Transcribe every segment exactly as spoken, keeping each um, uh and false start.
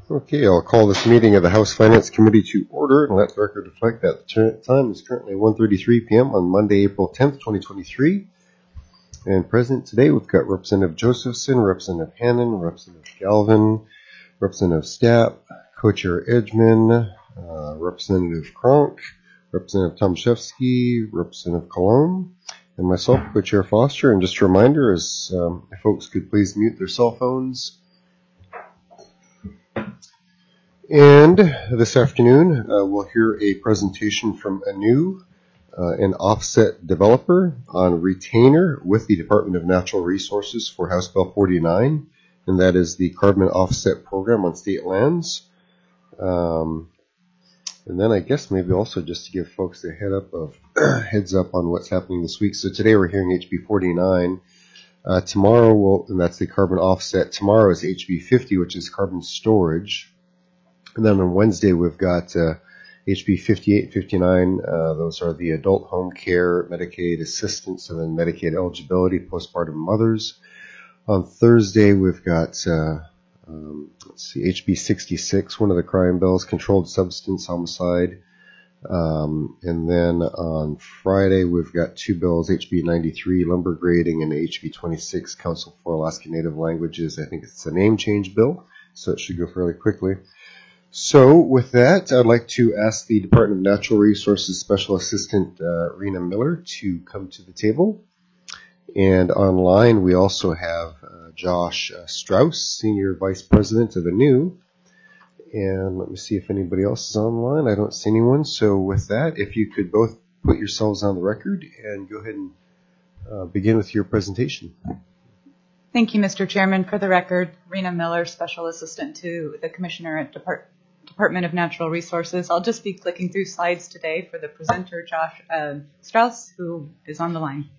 Okay, I'll call this meeting of the House Finance Committee to order and let the record reflect that the time is currently one thirty-three p.m. on Monday, April tenth, twenty twenty-three. And present today, we've got Representative Josephson, Representative Hannon, Representative Galvin, Representative Stapp, Co-Chair Edgman, uh, Representative Kronk, Representative Tomaszewski, Representative Colon, and myself, Co-Chair Foster. And just a reminder, as um, if folks could please mute their cell phones. And this afternoon, uh, we'll hear a presentation from Anu, uh, an offset developer, on retainer with the Department of Natural Resources for House Bill forty-nine, and that is the carbon offset program on state lands. Um, and then I guess maybe also just to give folks a head up of heads up on what's happening this week. So today we're hearing H B forty-nine. Uh, tomorrow, we'll, and that's the carbon offset. Tomorrow is H B fifty, which is carbon storage. And then on Wednesday, we've got uh, H B fifty-eight, fifty-nine. Uh, those are the adult home care, Medicaid assistance, and then Medicaid eligibility, postpartum mothers. On Thursday, we've got, uh, um, let's see, H B sixty-six, one of the crime bills, controlled substance homicide. Um, and then on Friday, we've got two bills, H B ninety-three, lumber grading, and H B twenty-six, Council for Alaska Native Languages. I think it's a name change bill, so it should go fairly quickly. So with that, I'd like to ask the Department of Natural Resources Special Assistant uh, Rena Miller to come to the table. And online, we also have uh, Josh uh, Strauss, Senior Vice President of A N U. And let me see if anybody else is online. I don't see anyone. So with that, if you could both put yourselves on the record and go ahead and uh, begin with your presentation. Thank you, Mister Chairman. For the record, Rena Miller, Special Assistant to the Commissioner at Depart- Department of Natural Resources. I'll just be clicking through slides today for the presenter, Josh uh, Strauss, who is on the line.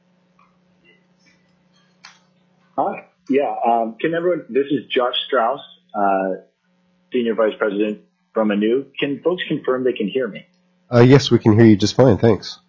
Hi. Yeah. Um, can everyone? This is Josh Strauss, uh, Senior Vice President from A N U. Can folks confirm they can hear me? Uh, yes, we can hear you just fine. Thanks.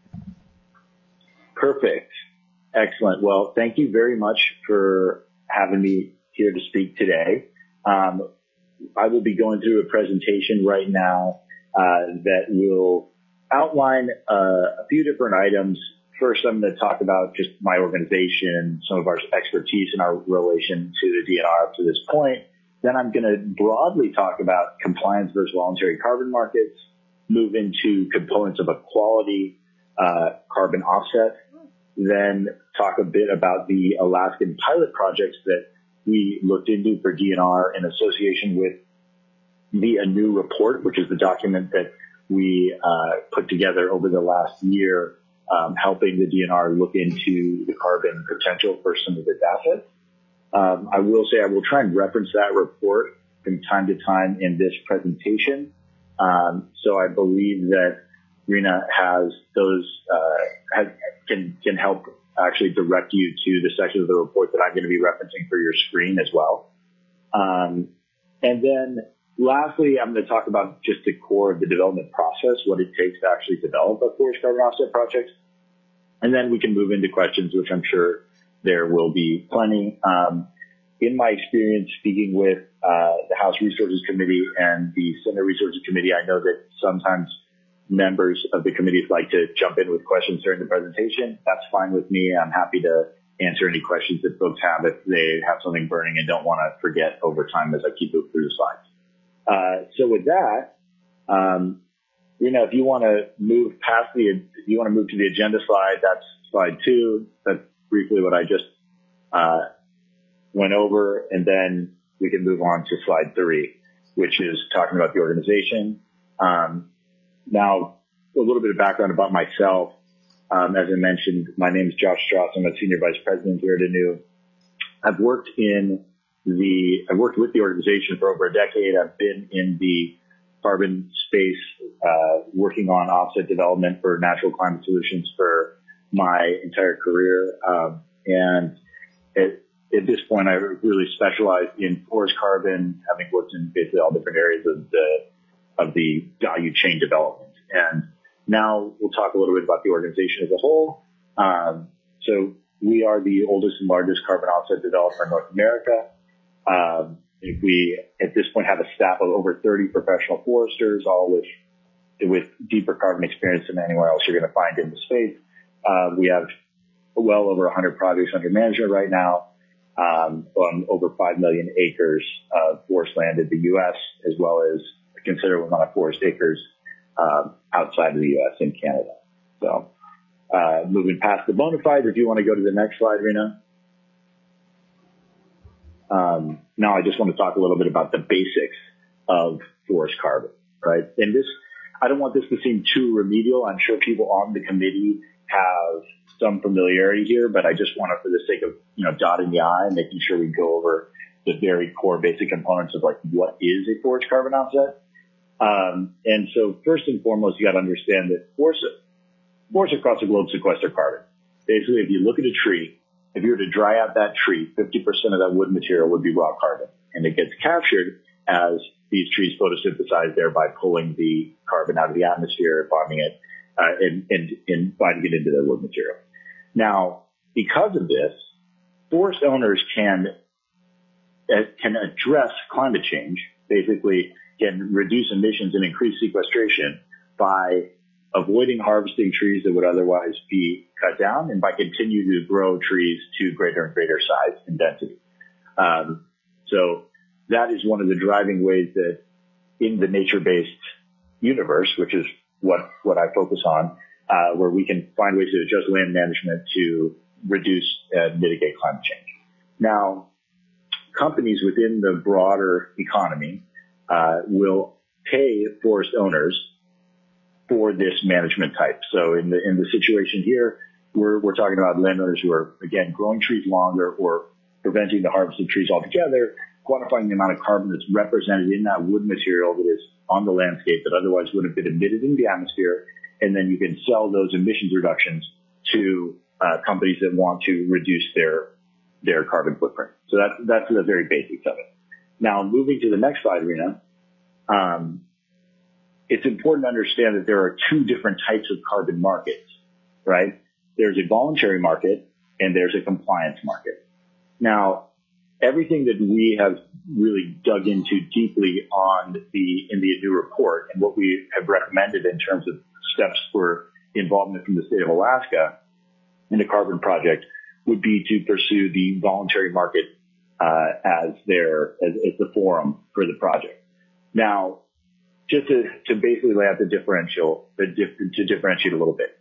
Perfect. Excellent. Well, thank you very much for having me here to speak today. Um, I will be going through a presentation right now uh, that will outline uh, a few different items. First, I'm going to talk about just my organization, some of our expertise in our relation to the D N R up to this point. Then I'm going to broadly talk about compliance versus voluntary carbon markets, move into components of a quality uh, carbon offset, then talk a bit about the Alaskan pilot projects that we looked into for D N R in association with the A N U report, which is the document that we uh, put together over the last year, um, helping the D N R look into the carbon potential for some of its assets. Um, I will say I will try and reference that report from time to time in this presentation. Um, so I believe that Rena has those, uh, has, can, can help actually direct you to the section of the report that I'm going to be referencing for your screen as well. Um, and then lastly, I'm going to talk about just the core of the development process, what it takes to actually develop a forest carbon offset project. And then we can move into questions, which I'm sure there will be plenty. Um, in my experience speaking with uh, the House Resources Committee and the Senate Resources Committee, I know that sometimes members of the committees like to jump in with questions during the presentation. That's fine with me. I'm happy to answer any questions that folks have if they have something burning and don't want to forget over time as I keep moving through the slides. Uh, so with that, um, Rena, if you want to move past the, if you want to move to the agenda slide, that's slide two. That's briefly what I just uh, went over, and then we can move on to slide three, which is talking about the organization. Um, now, a little bit of background about myself. Um, as I mentioned, my name is Josh Strauss. I'm a senior vice president here at A N U. I've worked in the, I've worked with the organization for over a decade. I've been in the carbon space, uh, working on offset development for natural climate solutions for my entire career. Um, and at, at this point, I really specialized in forest carbon, having worked in basically all different areas of the, of the value chain development. And now we'll talk a little bit about the organization as a whole. Um, so we are the oldest and largest carbon offset developer in North America. Um, If we, at this point, have a staff of over thirty professional foresters, all with with deeper carbon experience than anywhere else you're going to find in the space. Uh, we have well over one hundred projects under management right now, um, on over five million acres of forest land in the U S, as well as a considerable amount of forest acres um, outside of the U S and Canada. So, uh, moving past the bona fides, if you want to go to the next slide, Rena. Um, now I just want to talk a little bit about the basics of forest carbon, right? And this, I don't want this to seem too remedial. I'm sure people on the committee have some familiarity here, but I just want to, for the sake of, you know, dotting the I and making sure we go over the very core basic components of like what is a forest carbon offset. Um, and so first and foremost, you got to understand that forests, forests across the globe sequester carbon. Basically, if you look at a tree, if you were to dry out that tree, fifty percent of that wood material would be raw carbon, and it gets captured as these trees photosynthesize, thereby pulling the carbon out of the atmosphere, bonding it, uh, and, and, and binding it into their wood material. Now, because of this, forest owners can, uh, can address climate change, basically can reduce emissions and increase sequestration by avoiding harvesting trees that would otherwise be cut down, and by continuing to grow trees to greater and greater size and density. Um, so that is one of the driving ways that in the nature-based universe, which is what, what I focus on, uh, where we can find ways to adjust land management to reduce and mitigate climate change. Now, companies within the broader economy uh, will pay forest owners for this management type. So in the in the situation here, we're we're talking about landowners who are, again, growing trees longer or preventing the harvest of trees altogether, quantifying the amount of carbon that's represented in that wood material that is on the landscape that otherwise would have been emitted in the atmosphere, and then you can sell those emissions reductions to uh, companies that want to reduce their their carbon footprint. So that's that's the very basics of it. Now, moving to the next slide, Rena. Um, It's important to understand that there are two different types of carbon markets, right? There's a voluntary market and there's a compliance market. Now, everything that we have really dug into deeply on the, in the new report and what we have recommended in terms of steps for involvement from the state of Alaska in the carbon project would be to pursue the voluntary market, uh, as their, as, as the forum for the project. Now, just to, to basically lay out the differential, the diff, to differentiate a little bit.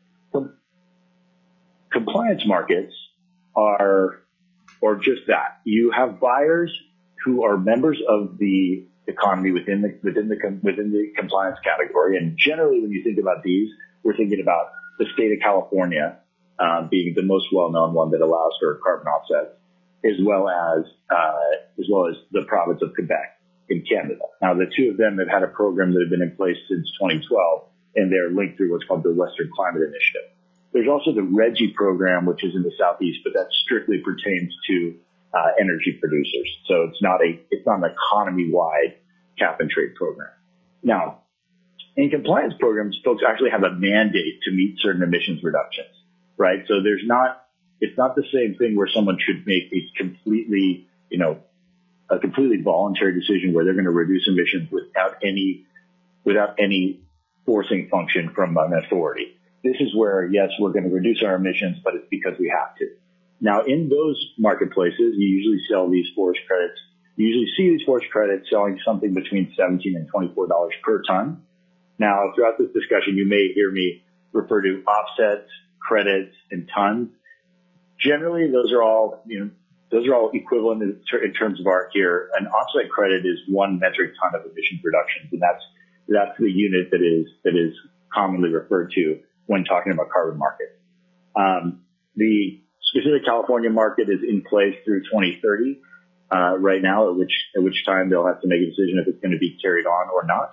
Compliance markets are, or just that. You have buyers who are members of the economy within the, within the, within the compliance category. And generally, when you think about these, we're thinking about the state of California, um, being the most well-known one that allows for carbon offsets, as well as, uh, as well as the province of Quebec in Canada. Now, the two of them have had a program that has been in place since twenty twelve, and they're linked through what's called the Western Climate Initiative. There's also the RGGI program, which is in the Southeast, but that strictly pertains to uh, energy producers. So it's not a, it's not an economy-wide cap and trade program. Now, in compliance programs, folks actually have a mandate to meet certain emissions reductions, right? So there's not, it's not the same thing where someone should make a completely, you know, a completely voluntary decision where they're going to reduce emissions without any, without any forcing function from an authority. This is where, yes, we're going to reduce our emissions, but it's because we have to. Now, in those marketplaces, you usually sell these forest credits. You usually see these forest credits selling something between seventeen and twenty-four dollars per ton. Now, throughout this discussion, you may hear me refer to offsets, credits, and tons. Generally, those are all, you know, Those are all equivalent in, ter- in terms of our here. An offset credit is one metric ton of emissions reductions, and that's that's the unit that is that is commonly referred to when talking about carbon markets. Um, the specific California market is in place through twenty thirty uh, right now, at which at which time they'll have to make a decision if it's going to be carried on or not.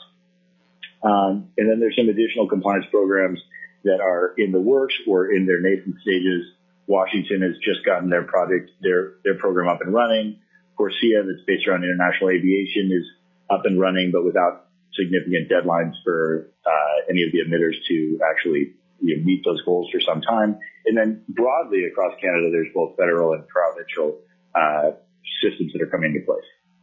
Um, and then there's some additional compliance programs that are in the works or in their nascent stages. Washington has just gotten their project, their, their program up and running. CORSIA, that's based around international aviation, is up and running, but without significant deadlines for uh, any of the emitters to actually, you know, meet those goals for some time. And then broadly across Canada, there's both federal and provincial uh, systems that are coming into place.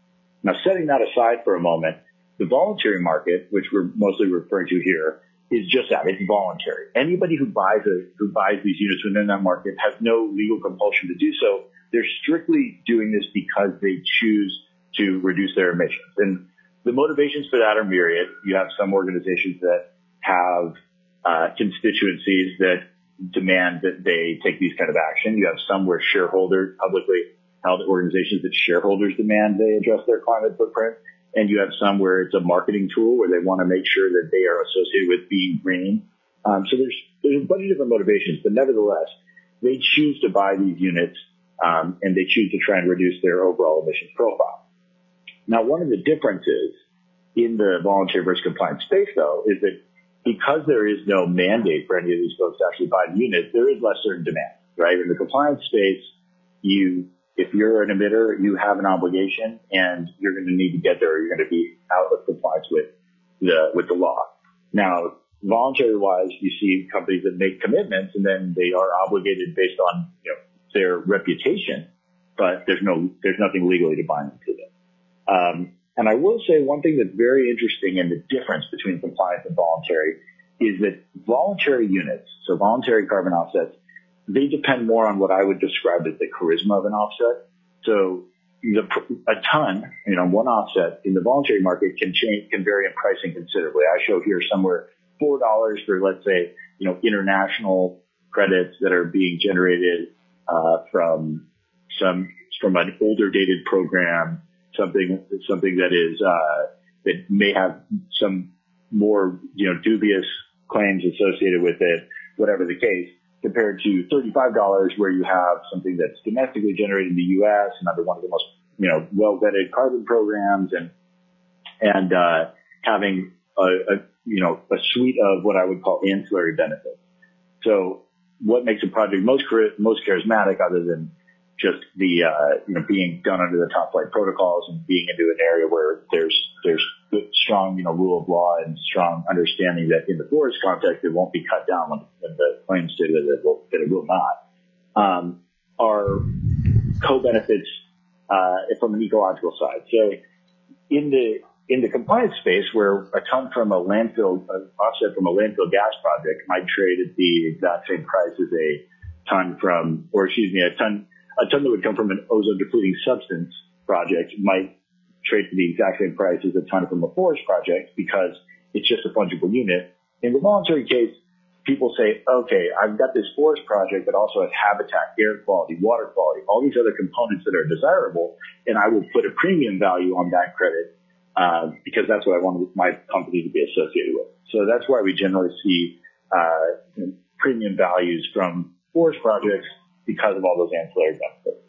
Now, setting that aside for a moment, the voluntary market, which we're mostly referring to here, is just that. It's voluntary. Anybody who buys a, who buys these units within that market has no legal compulsion to do so. They're strictly doing this because they choose to reduce their emissions. And the motivations for that are myriad. You have some organizations that have uh, constituencies that demand that they take these kind of action. You have some where shareholders, publicly held organizations that shareholders demand they address their climate footprint. And you have some where it's a marketing tool where they want to make sure that they are associated with being green. Um, so there's, there's a bunch of different motivations, but nevertheless, they choose to buy these units, um, and they choose to try and reduce their overall emissions profile. Now, one of the differences in the voluntary versus compliant space, though, is that because there is no mandate for any of these folks to actually buy the unit, there is less certain demand, right? In the compliance space, you if you're an emitter, you have an obligation, and you're going to need to get there, or you're going to be out of compliance with the with the law. Now, voluntary-wise, you see companies that make commitments, and then they are obligated based on you know their reputation, but there's no there's nothing legally to bind them to them. Um, and I will say one thing that's very interesting in the difference between compliance and voluntary is that voluntary units, so voluntary carbon offsets, they depend more on what I would describe as the charisma of an offset. So the, a ton, you know, one offset in the voluntary market can change, can vary in pricing considerably. I show here somewhere four dollars for, let's say, you know, international credits that are being generated, uh, from some, from an older dated program, something, something that is, uh, that may have some more, you know, dubious claims associated with it, whatever the case, compared to thirty-five dollars where you have something that's domestically generated in the U S and under one of the most, you know, well-vetted carbon programs and, and, uh, having a, a, you know, a suite of what I would call ancillary benefits. So what makes a project most, most charismatic other than just the, uh, you know, being done under the top flight protocols and being into an area where there's, there's good, strong, you know, rule of law and strong understanding that in the forest context, it won't be cut down when, when the claims say that it will, that it will not, um, are co-benefits, uh, from an ecological side. So in the, in the compliance space where a ton from a landfill, an offset from a landfill gas project might trade at the exact same price as a ton from, or excuse me, a ton, a ton that would come from an ozone depleting substance project might trade for the exact same price as a ton from a forest project because it's just a fungible unit. In the voluntary case, people say, okay, I've got this forest project that also has habitat, air quality, water quality, all these other components that are desirable, and I will put a premium value on that credit uh, because that's what I want my company to be associated with. So that's why we generally see uh, you know, premium values from forest projects because of all those ancillary benefits.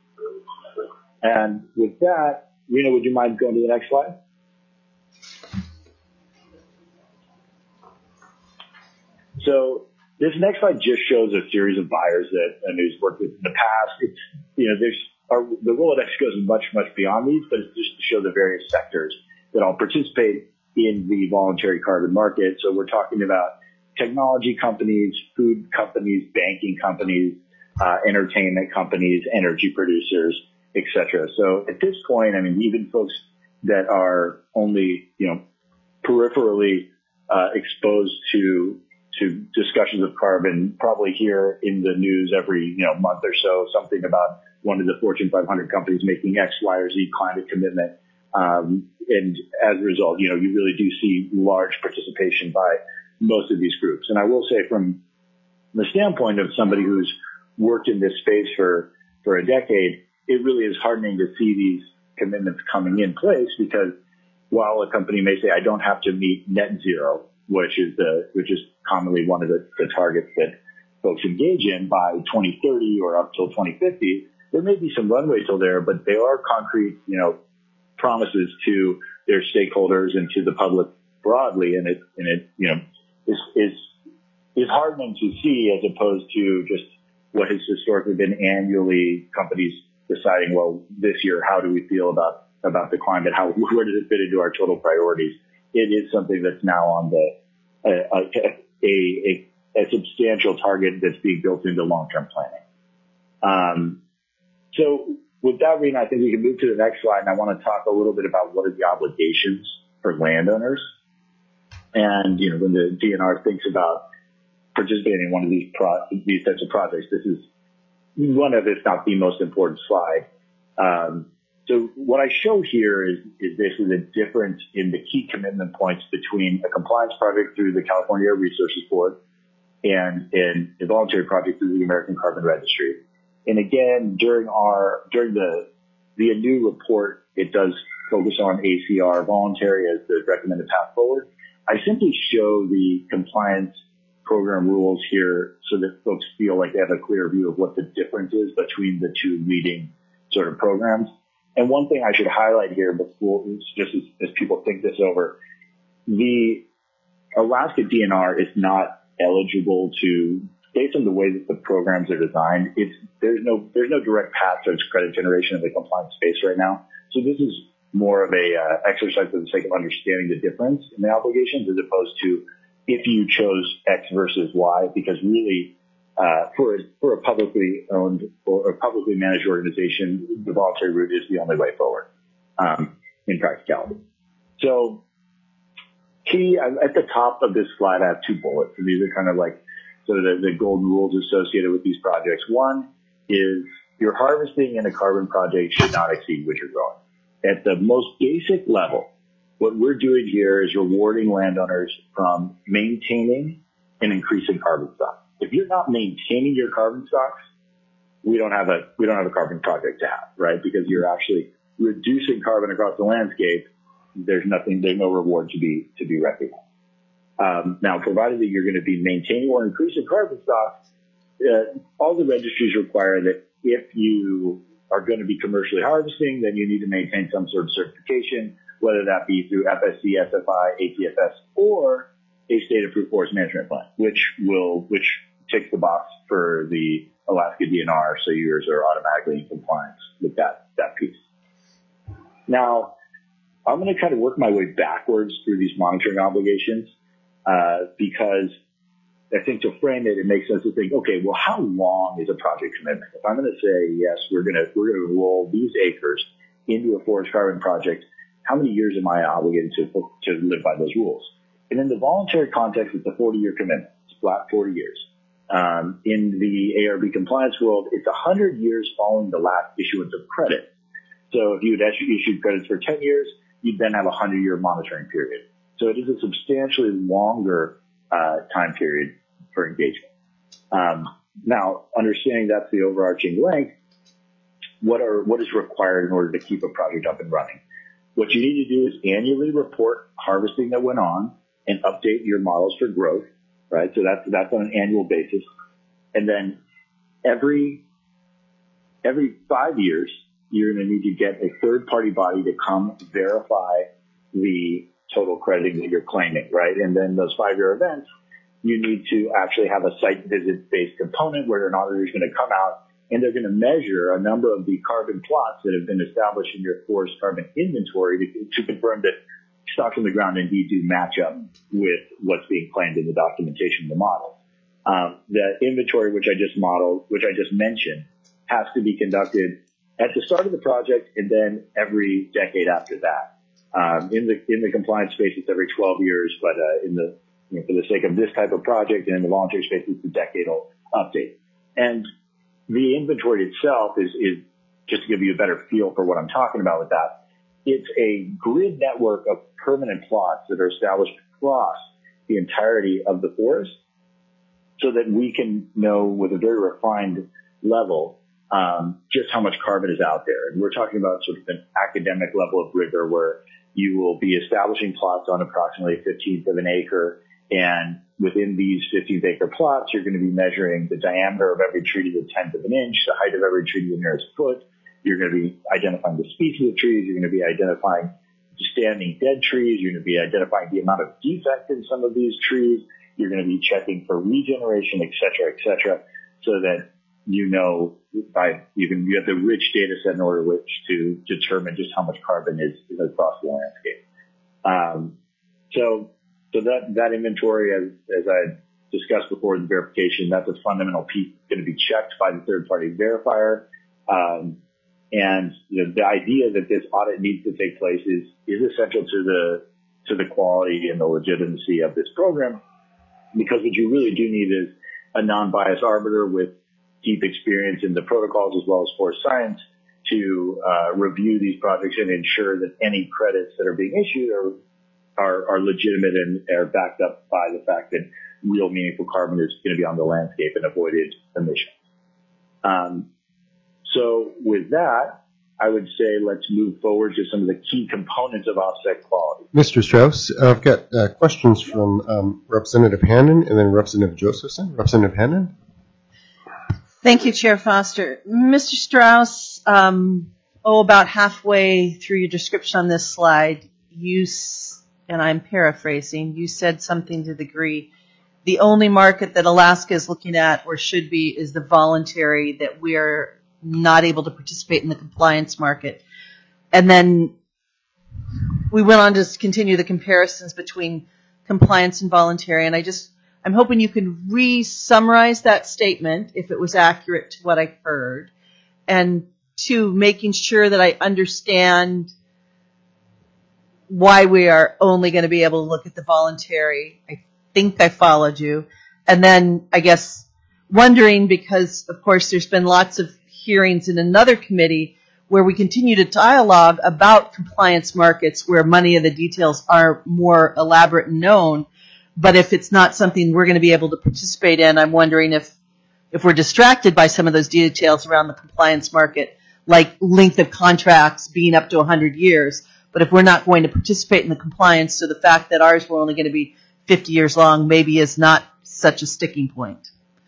And with that, Rena, would you mind going to the next slide? So this next slide just shows a series of buyers that Anu's worked with in the past. It's, you know, there's our, the Rolodex goes much, much beyond these, but it's just to show the various sectors that all participate in the voluntary carbon market. So we're talking about technology companies, food companies, banking companies, Uh, entertainment companies, energy producers, et cetera. So at this point, I mean, even folks that are only, you know, peripherally uh, exposed to to discussions of carbon probably hear in the news every, you know, month or so something about one of the Fortune five hundred companies making X, Y, or Z climate commitment. Um, and as a result, you know, you really do see large participation by most of these groups. And I will say from the standpoint of somebody who's worked in this space for, for a decade, it really is heartening to see these commitments coming in place because while a company may say, I don't have to meet net zero, which is the, which is commonly one of the, the targets that folks engage in by twenty thirty or up till twenty fifty, there may be some runway till there, but they are concrete, you know, promises to their stakeholders and to the public broadly. And it, and it, you know, is, is, is heartening to see as opposed to just what has historically been annually companies deciding, well, this year, how do we feel about, about the climate? How, where does it fit into our total priorities? It is something that's now on the, a, a, a, a substantial target that's being built into long-term planning. Um, so with that, Rena, I think we can move to the next slide, and I want to talk a little bit about what are the obligations for landowners. And, you know, when the D N R thinks about participating in one of these pro- these types of projects, this is one of, if not the most important slide. Um, so what I show here is, is basically the difference in the key commitment points between a compliance project through the California Air Resources Board and, and a voluntary project through the American Carbon Registry. And again, during our, during the, the A N U report, it does focus on A C R voluntary as the recommended path forward. I simply show the compliance program rules here so that folks feel like they have a clear view of what the difference is between the two leading sort of programs. And one thing I should highlight here before, just as, as people think this over, the Alaska D N R is not eligible to, based on the way that the programs are designed, it's, there's no, there's no direct path towards credit generation in the compliance space right now. So this is more of a uh, exercise for the sake of understanding the difference in the obligations as opposed to if you chose X versus Y, because really, uh, for a, for a publicly owned or a publicly managed organization, the voluntary route is the only way forward, um, in practicality. So key, at the top of this slide, I have two bullets, and these are kind of like sort of the, the golden rules associated with these projects. One is your harvesting in a carbon project should not exceed what you're growing. At the most basic level, what we're doing here is rewarding landowners from maintaining and increasing carbon stocks. If you're not maintaining your carbon stocks, we don't have a we don't have a carbon project to have, right? Because you're actually reducing carbon across the landscape. There's nothing, there's no reward to be to be recognized. Um, now, provided that you're going to be maintaining or increasing carbon stocks, uh, all the registries require that if you are going to be commercially harvesting, then you need to maintain some sort of certification, whether that be through F S C, S F I, A T F S, or a state-approved forest management plan, which will, which ticks the box for the Alaska D N R, so yours are automatically in compliance with that, that piece. Now, I'm going to kind of work my way backwards through these monitoring obligations, uh, because I think to frame it, it makes sense to think, okay, well, how long is a project commitment? If I'm going to say, yes, we're going to, we're going to roll these acres into a forest carbon project, how many years am I obligated to, to live by those rules? And in the voluntary context, it's a forty-year commitment. It's flat forty years. Um, in the A R B compliance world, it's one hundred years following the last issuance of credit. So if you had issued credits for ten years, you'd then have a hundred-year monitoring period. So it is a substantially longer uh, time period for engagement. Um, now, understanding that's the overarching length, what are what is required in order to keep a project up and running? What you need to do is annually report harvesting that went on and update your models for growth, right? So that's that's on an annual basis. And then every every five years, you're going to need to get a third-party body to come verify the total crediting that you're claiming, right? And then those five-year events, you need to actually have a site visit-based component where an auditor is going to come out and they're going to measure a number of the carbon plots that have been established in your forest carbon inventory to, to confirm that stocks on the ground indeed do match up with what's being claimed in the documentation of the model. Um, the inventory, which I just modeled, which I just mentioned, has to be conducted at the start of the project and then every decade after that. Um, in the in the compliance space, it's every twelve years, but uh, in the you know, for the sake of this type of project and in the voluntary space, it's a decadal update. And the inventory itself is is just to give you a better feel for what I'm talking about with that. It's a grid network of permanent plots that are established across the entirety of the forest, so that we can know with a very refined level um, just how much carbon is out there. And we're talking about sort of an academic level of rigor where you will be establishing plots on approximately a fifteenth of an acre. And within these fifteenth acre plots, you're going to be measuring the diameter of every tree to the tenth of an inch, the height of every tree to the nearest foot. You're going to be identifying the species of trees. You're going to be identifying standing dead trees. You're going to be identifying the amount of defect in some of these trees. You're going to be checking for regeneration, et cetera, et cetera, so that you know by you can you have the rich data set in order which to determine just how much carbon is, is across the landscape. Um, so so that that inventory, as as I discussed before, the verification, that's a fundamental piece going to be checked by the third party verifier. Um, and you know, the idea that this audit needs to take place is, is essential to the, to the quality and the legitimacy of this program, because what you really do need is a non-biased arbiter with deep experience in the protocols as well as forest science to uh, review these projects and ensure that any credits that are being issued are, are, are legitimate and are backed up by the fact that real meaningful carbon is going to be on the landscape and avoided emissions. Um, so with that, I would say let's move forward to some of the key components of offset quality. Mister Strauss, I've got uh, questions from um, Representative Hannan and then Representative Josephson. Representative Hannan? Thank you, Chair Foster. Mister Strauss, um, oh, about halfway through your description on this slide, you, and I'm paraphrasing, you said something to the degree, the only market that Alaska is looking at or should be is the voluntary, that we're not able to participate in the compliance market. And then we went on to continue the comparisons between compliance and voluntary, and I just, I'm hoping you can re-summarize that statement if it was accurate to what I heard, and two, making sure that I understand why we are only going to be able to look at the voluntary. I think I followed you. And then I guess wondering, because of course there's been lots of hearings in another committee where we continue to dialogue about compliance markets where many of the details are more elaborate and known. But if it's not something we're going to be able to participate in, I'm wondering if, if we're distracted by some of those details around the compliance market, like length of contracts being up to one hundred years. But if we're not going to participate in the compliance, so the fact that ours were only going to be fifty years long maybe is not such a sticking point.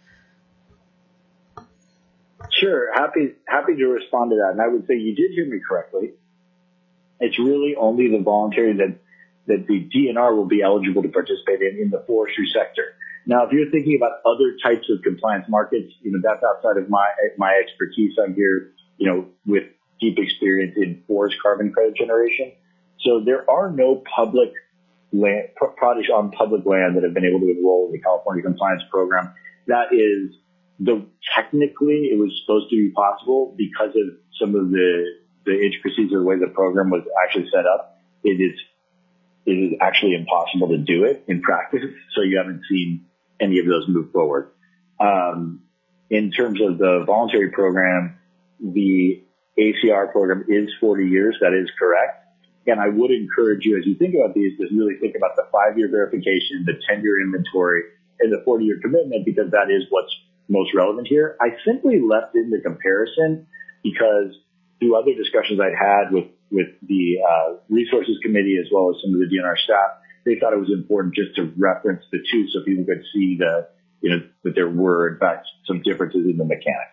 Sure. Happy, happy to respond to that. And I would say you did hear me correctly. It's really only the voluntary that that the D N R will be eligible to participate in in the forestry sector. Now, if you're thinking about other types of compliance markets, you know, that's outside of my my expertise. I'm here, you know, with deep experience in forest carbon credit generation. So there are no public land, projects on public land that have been able to enroll in the California compliance program. That is, the technically it was supposed to be possible because of some of the the intricacies of the way the program was actually set up. It is it is actually impossible to do it in practice. So you haven't seen any of those move forward. Um, in terms of the voluntary program, the A C R program is forty years. That is correct. And I would encourage you, as you think about these, to really think about the five-year verification, the ten-year inventory, and the forty-year commitment, because that is what's most relevant here. I simply left in the comparison because through other discussions I'd had with, with the uh, resources committee as well as some of the D N R staff, they thought it was important just to reference the two so people could see the, you know, that there were, in fact, some differences in the mechanics.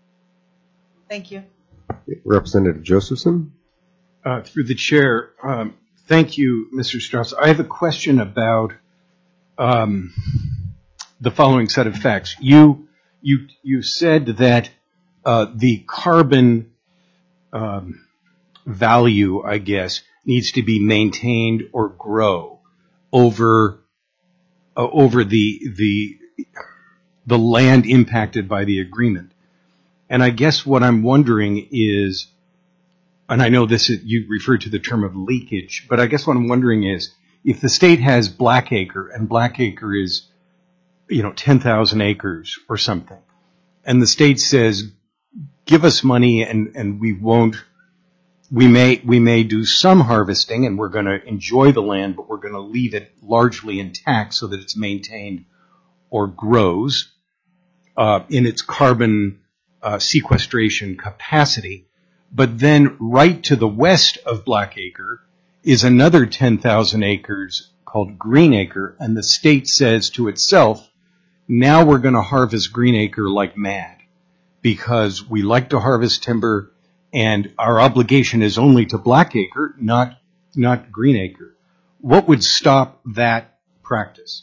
Thank you. Representative Josephson? Uh, through the chair, um, thank you, Mister Strauss. I have a question about um, the following set of facts. You you you said that uh, the carbon um, value, I guess, needs to be maintained or grow over uh, over the the the land impacted by the agreement. And I guess what I'm wondering is, and I know this is, you referred to the term of leakage, but I guess what I'm wondering is, if the state has Blackacre, and Blackacre is, you know, ten thousand acres or something, and the state says, give us money and, and we won't, we may, we may do some harvesting and we're going to enjoy the land, but we're going to leave it largely intact so that it's maintained or grows, uh, in its carbon, uh, sequestration capacity. But then right to the west of Blackacre is another ten thousand acres called Greenacre, and the state says to itself, now we're going to harvest Greenacre like mad because we like to harvest timber and our obligation is only to Blackacre, not, not Greenacre. What would stop that practice?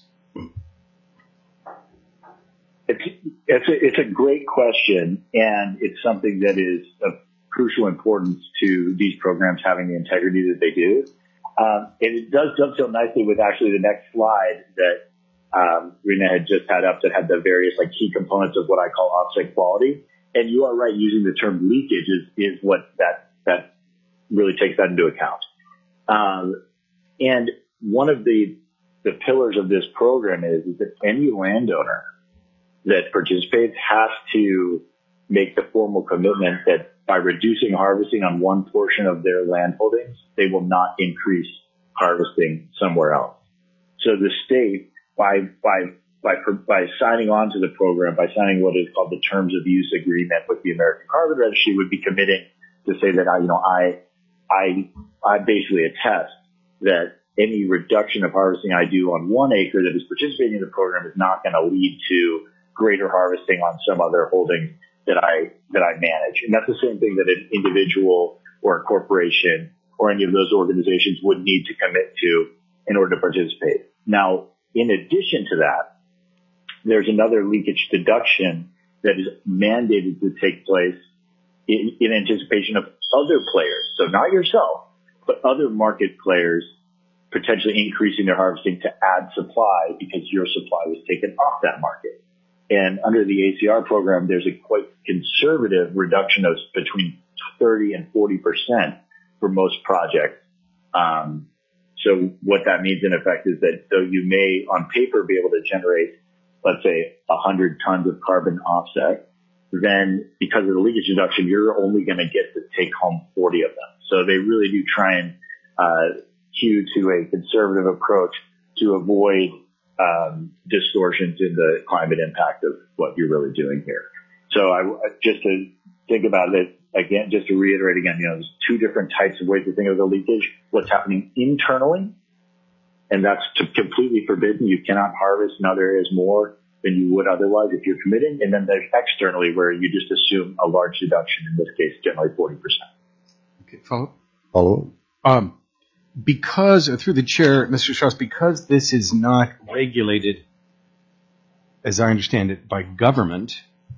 It's, it's, a, it's a great question, and it's something that is of crucial importance to these programs having the integrity that they do. Um, and it does dovetail nicely with actually the next slide that um, Rena had just had up that had the various like key components of what I call offset quality. and you are right, using the term leakage is, is what that, that really takes that into account. Um, and one of the, the pillars of this program is, is that any landowner that participates has to make the formal commitment that by reducing harvesting on one portion of their land holdings, they will not increase harvesting somewhere else. So the state, by, by, by, by signing on to the program, by signing what is called the Terms of Use Agreement with the American Carbon Registry, would be committing to say that, I, you know, I, I, I basically attest that any reduction of harvesting I do on one acre that is participating in the program is not going to lead to greater harvesting on some other holding that I, that I manage. And that's the same thing that an individual or a corporation or any of those organizations would need to commit to in order to participate. Now, in addition to that, there's another leakage deduction that is mandated to take place in, in anticipation of other players. So not yourself, but other market players potentially increasing their harvesting to add supply because your supply was taken off that market. And under the A C R program, there's a quite conservative reduction of between thirty and forty percent for most projects. Um, so what that means in effect is that though you may on paper be able to generate, let's say, one hundred tons of carbon offset, then because of the leakage deduction, you're only going to get to take home forty of them. So they really do try and uh, hew to a conservative approach to avoid um, distortions in the climate impact of what you're really doing here. So I, just to think about it again, just to reiterate again, you know, there's two different types of ways to think of the leakage. What's happening internally, and that's to completely forbidden. You cannot harvest in other areas more than you would otherwise if you're committing. And then there's externally where you just assume a large deduction, in this case, generally forty percent. Okay, follow. Follow. Um, because, uh, through the chair, Mister Strauss, because this is not regulated, as I understand it, by government,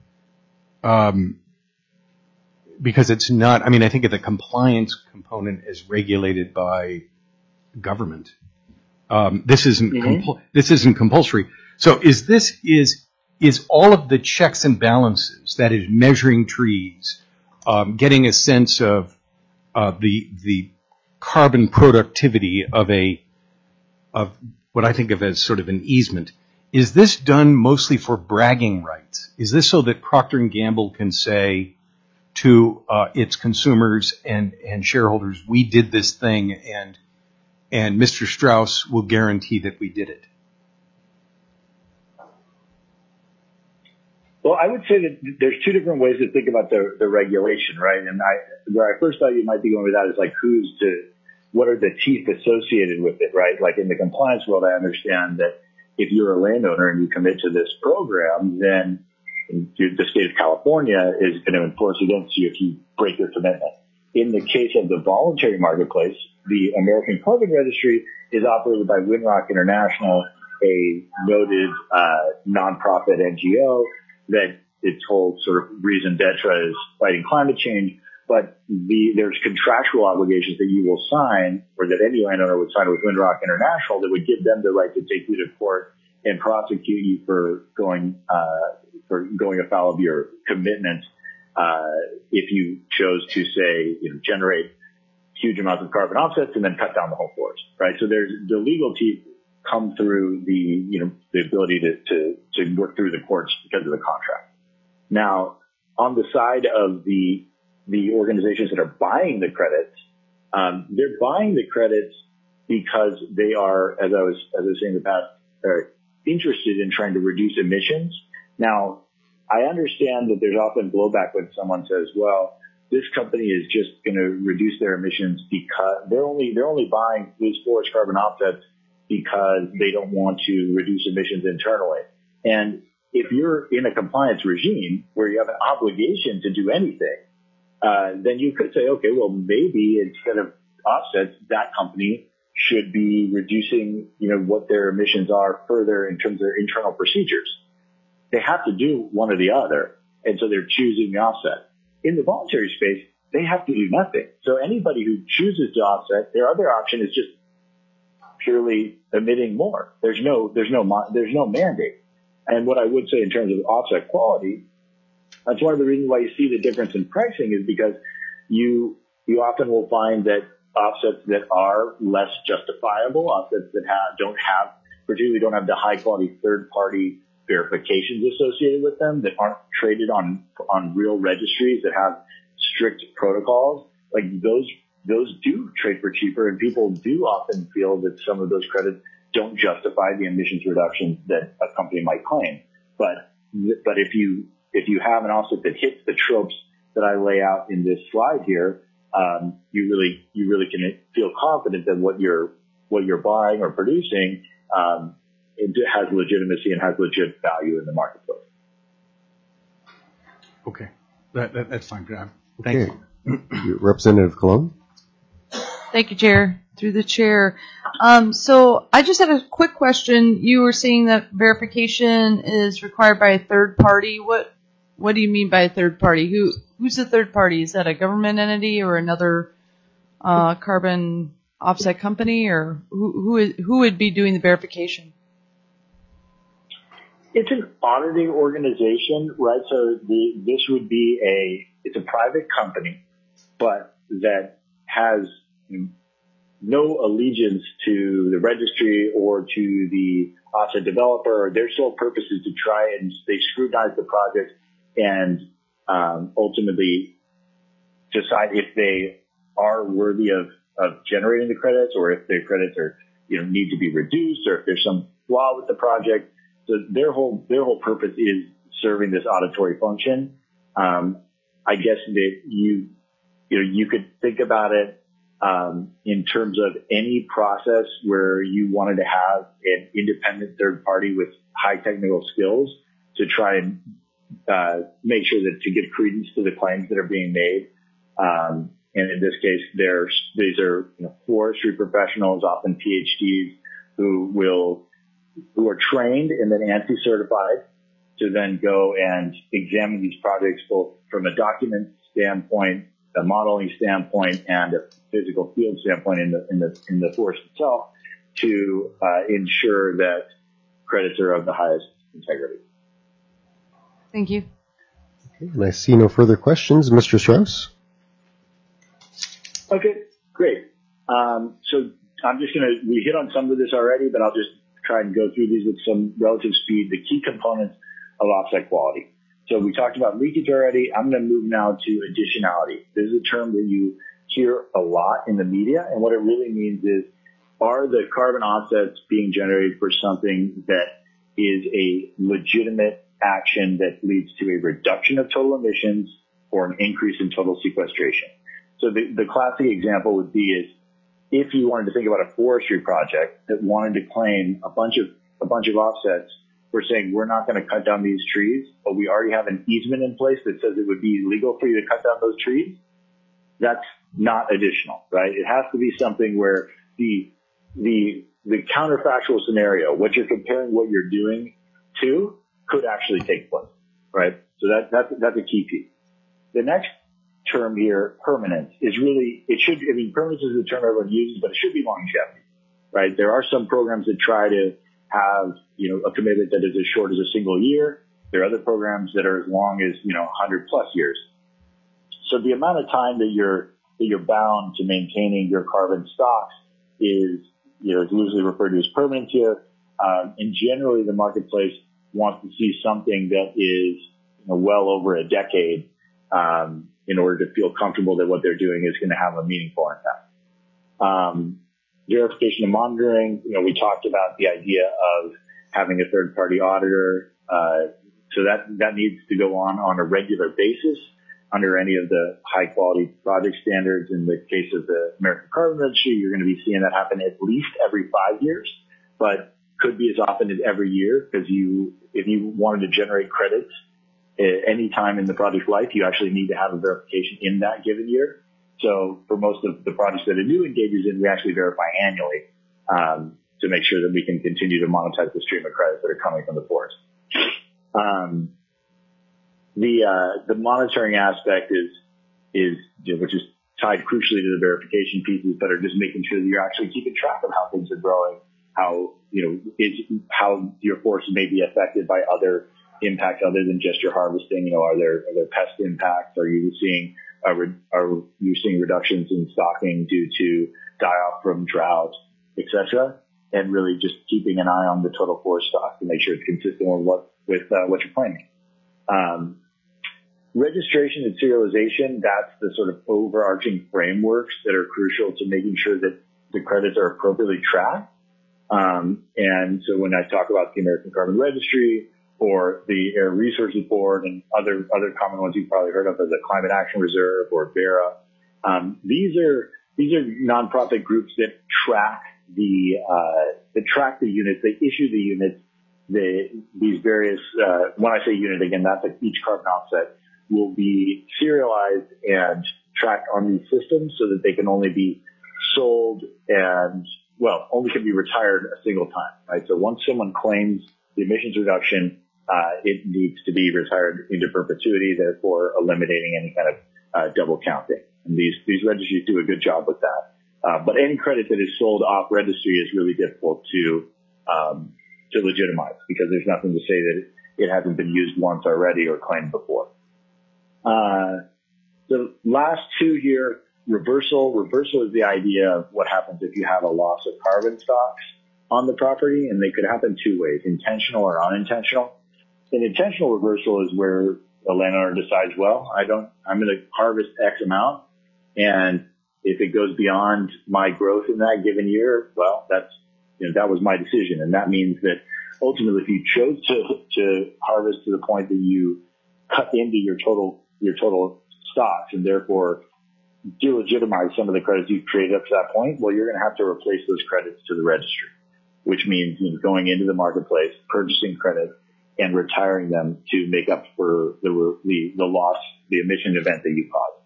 um, because it's not, I mean, I think the compliance component is regulated by government. Um, this isn't, Mm-hmm. compul- this isn't compulsory. So is this, is, is all of the checks and balances, that is measuring trees, um, getting a sense of, uh, the, the carbon productivity of a, of what I think of as sort of an easement, is this done mostly for bragging rights? Is this so that Procter and Gamble can say to uh, its consumers and, and shareholders, we did this thing, and and Mister Strauss will guarantee that we did it? Well, I would say that there's two different ways to think about the, the regulation, right? And I, where I first thought you might be going with that is like, who's to, what are the teeth associated with it, right? Like in the compliance world, I understand that if you're a landowner and you commit to this program, then the state of California is going to enforce against you if you break your commitment. In the case of the voluntary marketplace, the American Carbon Registry is operated by Windrock International, a noted uh, nonprofit N G O that its whole sort of reason d'etre is fighting climate change. But the, there's contractual obligations that you will sign, or that any landowner would sign with Windrock International, that would give them the right to take you to court and prosecute you for going uh, for going afoul of your commitment uh, if you chose to say, you know, generate huge amounts of carbon offsets and then cut down the whole forest, right? So there's the legal teeth come through the, you know, the ability to, to, to work through the courts because of the contract. Now, on the side of the, the organizations that are buying the credits, um, they're buying the credits because they are, as I was, as I was saying in the past, are interested in trying to reduce emissions. Now, I understand that there's often blowback when someone says, well, this company is just going to reduce their emissions because they're only, they're only buying these forest carbon offsets because they don't want to reduce emissions internally. And if you're in a compliance regime where you have an obligation to do anything, uh, then you could say, okay, well, maybe instead of offsets, that company should be reducing, you know, what their emissions are further in terms of their internal procedures. They have to do one or the other. And so they're choosing the offset. In the voluntary space, they have to do nothing. So anybody who chooses to offset, their other option is just purely emitting more. There's no, there's no, there's no mandate. And what I would say in terms of offset quality That's one of the reasons why you see the difference in pricing is because you you often will find that offsets that are less justifiable, offsets that have, don't have, particularly don't have the high quality third party verifications associated with them, that aren't traded on on real registries that have strict protocols, like those those do trade for cheaper, and people do often feel that some of those credits don't justify the emissions reductions that a company might claim. But but if you if you have an offset that hits the tropes that I lay out in this slide here, um, you really you really can feel confident that what you're what you're buying or producing um, it has legitimacy and has legit value in the marketplace. Okay, that, that that's fine, Graham. Thank Okay. you. Representative Colon. Thank you, Chair. Through the chair. Um, so I just had a quick question. You were saying that verification is required by a third party. What What do you mean by a third party? Who Who's the third party? Is that a government entity or another uh, carbon offset company, or who who, is, who would be doing the verification? It's an auditing organization, right? So the, this would be a it's a private company, but that has no allegiance to the registry or to the offset developer. Their sole purpose is to try and they scrutinize the project and um, ultimately decide if they are worthy of, of generating the credits, or if their credits are you know need to be reduced, or if there's some flaw with the project. So their whole their whole purpose is serving this auditory function. Um, I guess that you you know you could think about it um, in terms of any process where you wanted to have an independent third party with high technical skills to try and uh, make sure that to give credence to the claims that are being made. Um, and in this case, there's these are you know, forestry professionals, often P H Ds, who will who are trained and then ANSI certified to then go and examine these projects both from a document standpoint, a modeling standpoint, and a physical field standpoint in the in the in the forest itself to uh, ensure that credits are of the highest integrity. Thank you. And I see no further questions. Mister Strauss? Okay, great. Um, so I'm just going to, we hit on some of this already, but I'll just try and go through these with some relative speed, the key components of offset quality. So we talked about leakage already. I'm going to move now to additionality. This is a term that you hear a lot in the media, and what it really means is, are the carbon offsets being generated for something that is a legitimate action that leads to a reduction of total emissions or an increase in total sequestration? So the, the classic example would be is if you wanted to think about a forestry project that wanted to claim a bunch of a bunch of offsets, we're saying we're not going to cut down these trees, but we already have an easement in place that says it would be illegal for you to cut down those trees. That's not additional, right? It has to be something where the the the counterfactual scenario, what you're comparing what you're doing to, could actually take place, right? So that that's that's a key piece. The next term here, permanence, is really, it should, I mean, permanence is the term everyone uses, but it should be longevity, right? There are some programs that try to have, you know, a commitment that is as short as a single year. There are other programs that are as long as, you know, one hundred plus years. So the amount of time that you're, that you're bound to maintaining your carbon stocks is, you know, it's loosely referred to as permanence here. Um, and generally the marketplace wants to see something that is, you know, well over a decade, um, in order to feel comfortable that what they're doing is going to have a meaningful impact. Um, verification and monitoring, you know, we talked about the idea of having a third-party auditor. Uh, so that, that needs to go on on a regular basis under any of the high-quality project standards. In the case of the American Carbon Registry, you're going to be seeing that happen at least every five years, but could be as often as every year, because you, if you wanted to generate credits any time in the project's life, you actually need to have a verification in that given year. So for most of the projects that a new engages in, we actually verify annually um, to make sure that we can continue to monetize the stream of credits that are coming from the forest. Um, the uh, the monitoring aspect is is you know, which is tied crucially to the verification pieces, but are just making sure that you're actually keeping track of how things are growing, how you know is how your forest may be affected by other impact other than just your harvesting? You know, are there, are there pest impacts? Are you seeing, are, are you seeing reductions in stocking due to die-off from drought, et cetera? And really just keeping an eye on the total forest stock to make sure it's consistent with what, with, uh, what you're planting. Um, registration and serialization, that's the sort of overarching frameworks that are crucial to making sure that the credits are appropriately tracked. Um, and so when I talk about the American Carbon Registry or the Air Resources Board and other, other common ones you've probably heard of as the Climate Action Reserve or BERA, um, these are, these are nonprofit groups that track the, uh, that track the units, they issue the units, the, these various, uh, when I say unit again, that's like each carbon offset will be serialized and tracked on these systems so that they can only be sold and, well, only can be retired a single time, right? So once someone claims the emissions reduction, uh, it needs to be retired into perpetuity, therefore eliminating any kind of uh, double counting. And these, these registries do a good job with that. Uh, but any credit that is sold off registry is really difficult to, um, to legitimize because there's nothing to say that it hasn't been used once already or claimed before. Uh, the last two here, reversal. Reversal is the idea of what happens if you have a loss of carbon stocks on the property, and they could happen two ways, intentional or unintentional. An intentional reversal is where the landowner decides, well, I don't, I'm going to harvest X amount, and if it goes beyond my growth in that given year, well, that's, you know, that was my decision. And that means that ultimately if you chose to, to harvest to the point that you cut into your total, your total stocks and therefore delegitimize some of the credits you've created up to that point, well, you're going to have to replace those credits to the registry, which means, you know, going into the marketplace, purchasing credits and retiring them to make up for the, the, the loss, the emission event that you caused.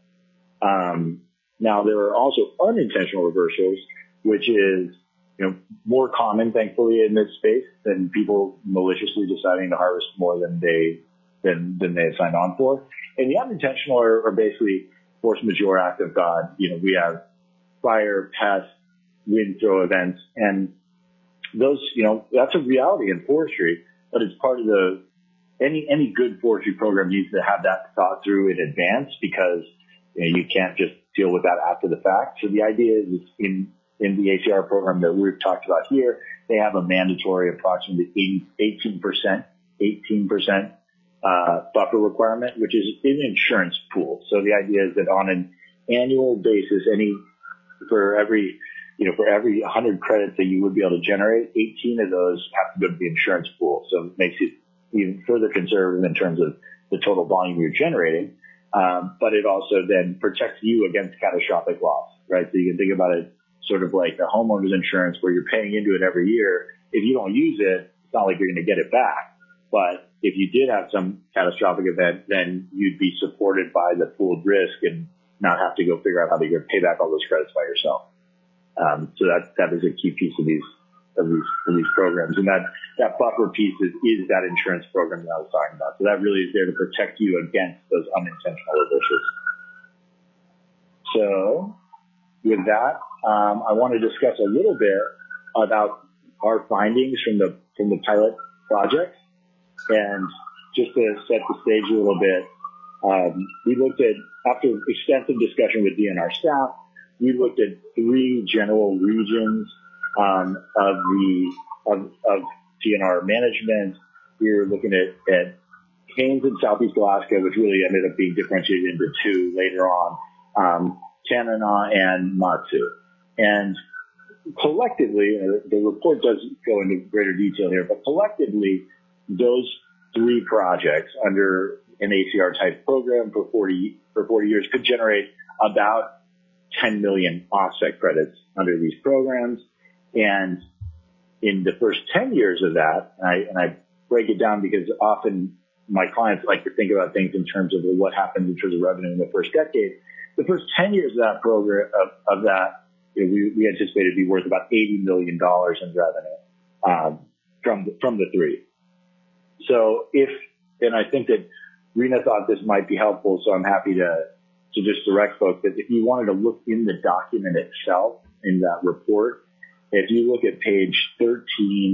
Um, now there are also unintentional reversals, which is, you know, more common, thankfully, in this space than people maliciously deciding to harvest more than they, than, than they had signed on for. And the unintentional are, are basically force majeure act of God. You know, we have fire, pest, wind throw events, and those, you know, that's a reality in forestry, but it's part of the, any, any good forestry program needs to have that thought through in advance because, you know, you can't just deal with that after the fact. So the idea is in, in the A C R program that we've talked about here, they have a mandatory approximately eighteen percent, eighteen percent Uh, buffer requirement, which is an insurance pool. So the idea is that on an annual basis, any, for every, you know, for every one hundred credits that you would be able to generate, eighteen of those have to go to the insurance pool. So it makes it even further conservative in terms of the total volume you're generating. Um, but it also then protects you against catastrophic loss, right? So you can think about it sort of like a homeowner's insurance where you're paying into it every year. If you don't use it, it's not like you're going to get it back. But if you did have some catastrophic event, then you'd be supported by the pooled risk and not have to go figure out how to pay back all those credits by yourself. Um, so that, that is a key piece of these, of these, of these programs. And that, that buffer piece is, is that insurance program that I was talking about. So that really is there to protect you against those unintentional reversals. So with that, um, I want to discuss a little bit about our findings from the, from the pilot project. And just to set the stage a little bit, um, we looked at, after extensive discussion with D N R staff, we looked at three general regions um, of the of, of D N R management. We were looking at, at Haines in Southeast Alaska, which really ended up being differentiated into two later on, um, Tanana and Matsu. And collectively, uh, the report doesn't go into greater detail here, but collectively, those three projects under an A C R type program for forty, for forty years could generate about ten million offset credits under these programs. And in the first ten years of that, and I, and I break it down because often my clients like to think about things in terms of what happens in terms of revenue in the first decade. The first ten years of that program, of, of that, you know, we, we anticipated to be worth about eighty million dollars in revenue, um, from the, from the three. So if, and I think that Rena thought this might be helpful, so I'm happy to, to just direct folks that if you wanted to look in the document itself, in that report, if you look at page thirteen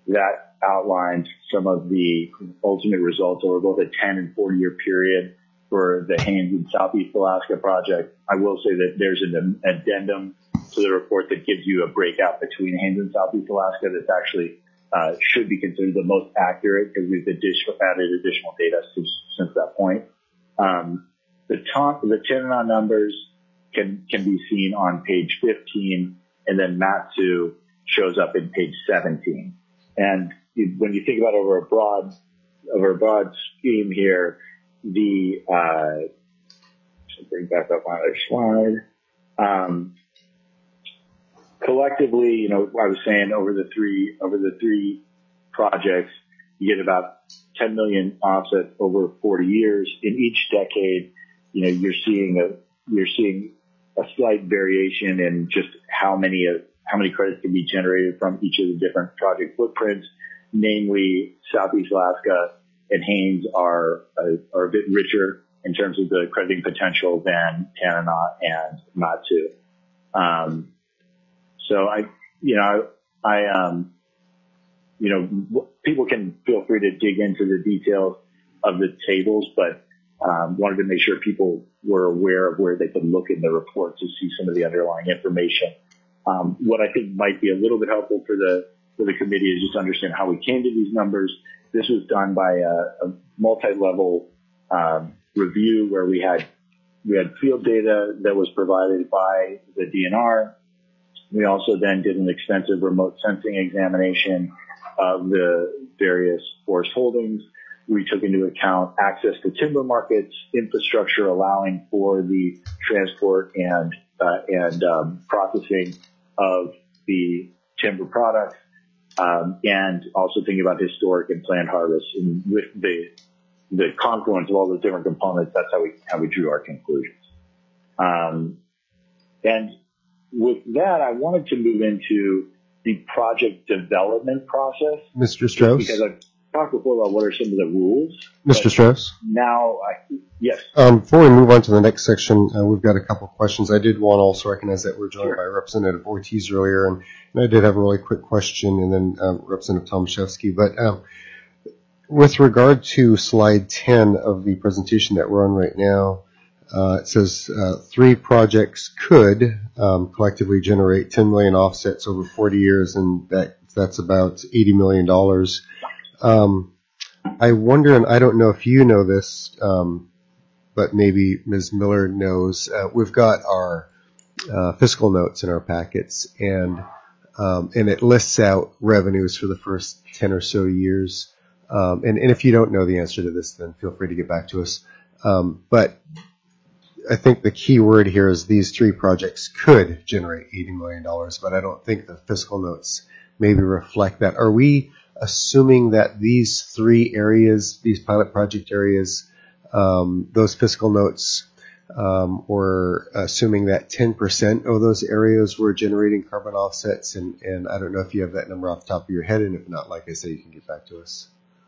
that outlines some of the ultimate results over both a ten and forty year period for the Haynes and Southeast Alaska project. I will say that there's an addendum to the report that gives you a breakout between Haynes and Southeast Alaska that's actually uh, should be considered the most accurate because we've additional, added additional data since, since that point. Um, the top, the Tanana numbers can can be seen on page fifteen, and then Matsu shows up in page seventeen. And when you think about over a broad over a broad scheme here, the uh, should bring back up my other slide. Um, collectively, you know, I was saying over the three over the three projects, you get about ten million offsets over forty years. In each decade, you know, you're seeing a you're seeing a slight variation in just how many uh, how many credits can be generated from each of the different project footprints. Namely, Southeast Alaska and Haynes are uh, are a bit richer in terms of the crediting potential than Tanana and Matsu. Um, so I, you know, I, um, you know, people can feel free to dig into the details of the tables, but um, wanted to make sure people were aware of where they could look in the report to see some of the underlying information. Um, what I think might be a little bit helpful for the for the committee is just to understand how we came to these numbers. This was done by a, a multi-level um, review where we had we had field data that was provided by the D N R. We also then did an extensive remote sensing examination of the various forest holdings. We took into account access to timber markets, infrastructure allowing for the transport and uh, and um, processing of the timber products, um, and also thinking about historic and planned harvests. And with the the confluence of all those different components, that's how we how we drew our conclusions. Um, and with that, I wanted to move into the project development process, Mister Strauss. Because I've talked before about what are some of the rules. Mister Strauss. Now, I, yes. Um, before we move on to the next section, uh, we've got a couple of questions. I did want to also recognize that we're joined sure. by Representative Ortiz earlier, and, and I did have a really quick question, and then um, Representative Tomaszewski. But um, with regard to slide ten of the presentation that we're on right now, uh, it says uh, three projects could um, collectively generate ten million offsets over forty years, and that that's about eighty million dollars. Um, I wonder, and I don't know if you know this, um, but maybe Miz Miller knows, uh, we've got our uh, fiscal notes in our packets, and um, and it lists out revenues for the first ten or so years. Um, and, and if you don't know the answer to this, then feel free to get back to us. Um, but I think the key word here is these three projects could generate eighty million dollars, but I don't think the fiscal notes maybe reflect that. Are we assuming that these three areas, these pilot project areas, um, those fiscal notes, um, or assuming that ten percent of those areas were generating carbon offsets? And, and I don't know if you have that number off the top of your head, and if not, like I say, you can get back to us.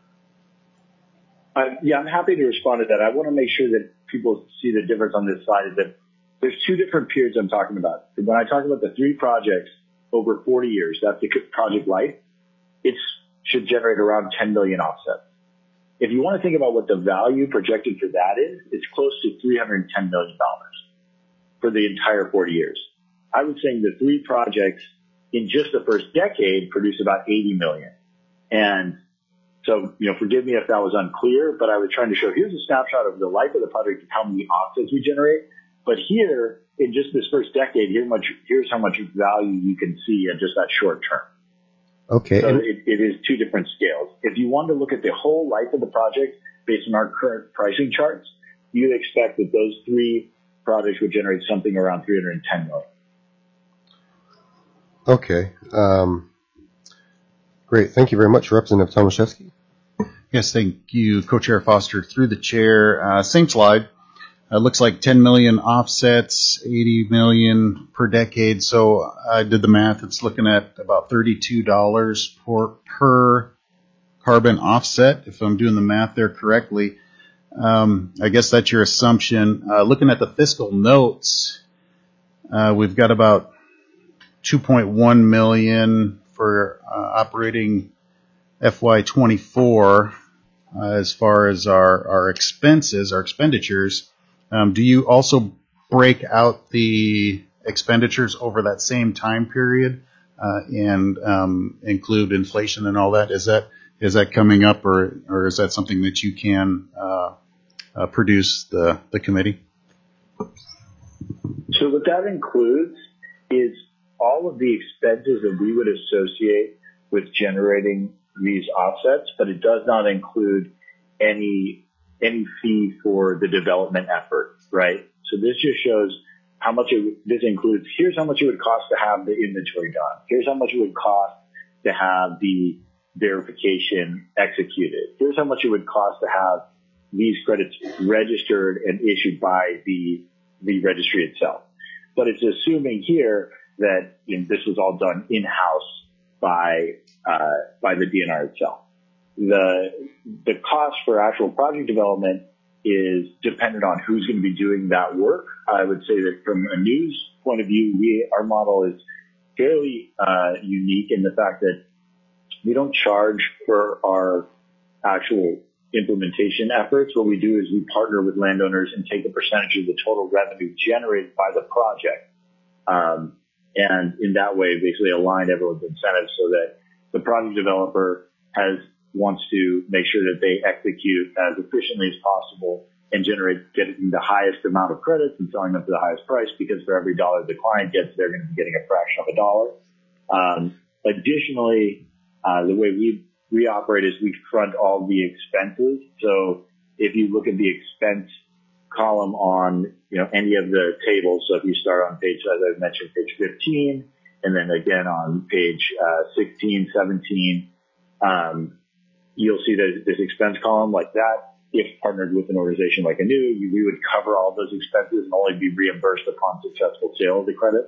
Uh, yeah, I'm happy to respond to that. I want to make sure that people see the difference on this slide is that there's two different periods I'm talking about. When I talk about the three projects over forty years, that's the project life, it should generate around ten million offsets. If you want to think about what the value projected for that is, it's close to three hundred ten million dollars for the entire forty years. I was saying the three projects in just the first decade produce about eighty million. And so, you know, forgive me if that was unclear, but I was trying to show here's a snapshot of the life of the project and how many offsets we generate. But here, in just this first decade, here much, here's how much value you can see in just that short term. Okay. So it, it is two different scales. If you want to look at the whole life of the project based on our current pricing charts, you'd expect that those three projects would generate something around three hundred ten million. Okay. Um, great. Thank you very much, Representative Tomaszewski. Yes, thank you, Co-Chair Foster. Through the chair, uh, same slide. It uh, looks like ten million offsets, eighty million per decade. So I did the math. It's looking at about thirty-two dollars per, per carbon offset, if I'm doing the math there correctly. Um, I guess that's your assumption. Uh, looking at the fiscal notes, uh, we've got about two point one million for uh, operating F Y twenty-four, uh, as far as our, our expenses, our expenditures, um, do you also break out the expenditures over that same time period uh, and um, include inflation and all that? Is that is that coming up, or or is that something that you can uh, uh, produce the the committee? So what that includes is all of the expenses that we would associate with generating these offsets, but it does not include any any fee for the development effort, right? So this just shows how much it, this includes. Here's how much it would cost to have the inventory done. Here's how much it would cost to have the verification executed. Here's how much it would cost to have these credits registered and issued by the the registry itself. But it's assuming here that, you know, this was all done in-house by uh, by the D N R itself. The the cost for actual project development is dependent on who's going to be doing that work. I would say that from a news point of view, we our model is fairly uh, unique in the fact that we don't charge for our actual implementation efforts. What we do is we partner with landowners and take a percentage of the total revenue generated by the project. Um, and in that way, basically align everyone's incentives so that the project developer has wants to make sure that they execute as efficiently as possible and generate getting the highest amount of credits and selling them for the highest price, because for every dollar the client gets, they're going to be getting a fraction of a dollar. Um, additionally, uh, the way we we operate is we front all the expenses. So if you look at the expense column on, you know, any of the tables, so if you start on page, as I mentioned, page fifteen, and then again on page uh, sixteen, seventeen, um, you'll see that this expense column like that. If partnered with an organization like A N U, we would cover all those expenses and only be reimbursed upon successful sale of the credits,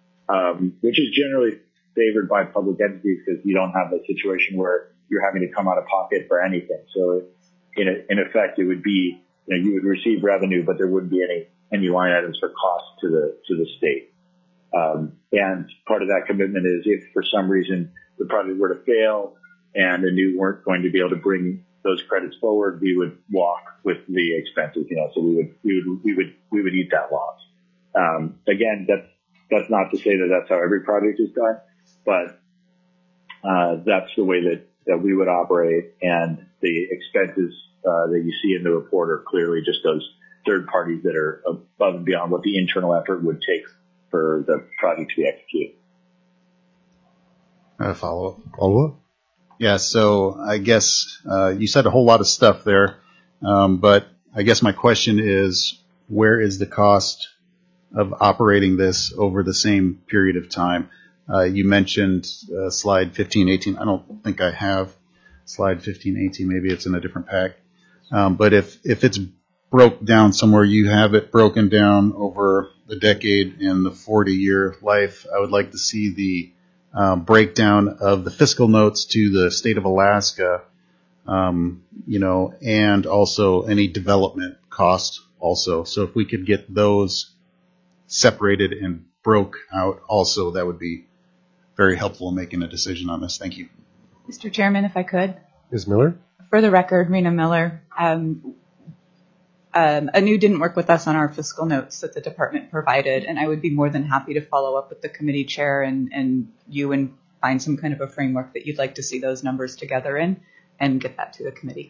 um, which is generally favored by public entities because you don't have a situation where you're having to come out of pocket for anything. So in, a, in effect, it would be, you know, you would receive revenue, but there wouldn't be any, any line items for cost to the, to the state. Um, and part of that commitment is if for some reason the project were to fail and A N U weren't going to be able to bring those credits forward, we would walk with the expenses, you know, so we would, we would, we would, we would eat that loss. Um, again, that's, that's not to say that that's how every project is done, but, uh, that's the way that, that we would operate, and the expenses, uh, that you see in the report are clearly just those third parties that are above and beyond what the internal effort would take for the project to be executed. Uh, follow up. Follow up? Yeah, so I guess uh, you said a whole lot of stuff there, um, but I guess my question is, where is the cost of operating this over the same period of time? Uh, you mentioned uh, slide fifteen, eighteen. I don't think I have slide fifteen, eighteen. Maybe it's in a different pack. Um, but if, if it's broke down somewhere, you have it broken down over the decade and the forty-year life, I would like to see the Um, breakdown of the fiscal notes to the state of Alaska, um, you know, and also any development cost also. So if we could get those separated and broke out also, that would be very helpful in making a decision on this. Thank you. Mister Chairman, if I could. Miz Miller? For the record, Rena Miller. Um, Um, A N U didn't work with us on our fiscal notes that the department provided, and I would be more than happy to follow up with the committee chair and, and you and find some kind of a framework that you'd like to see those numbers together in and get that to the committee.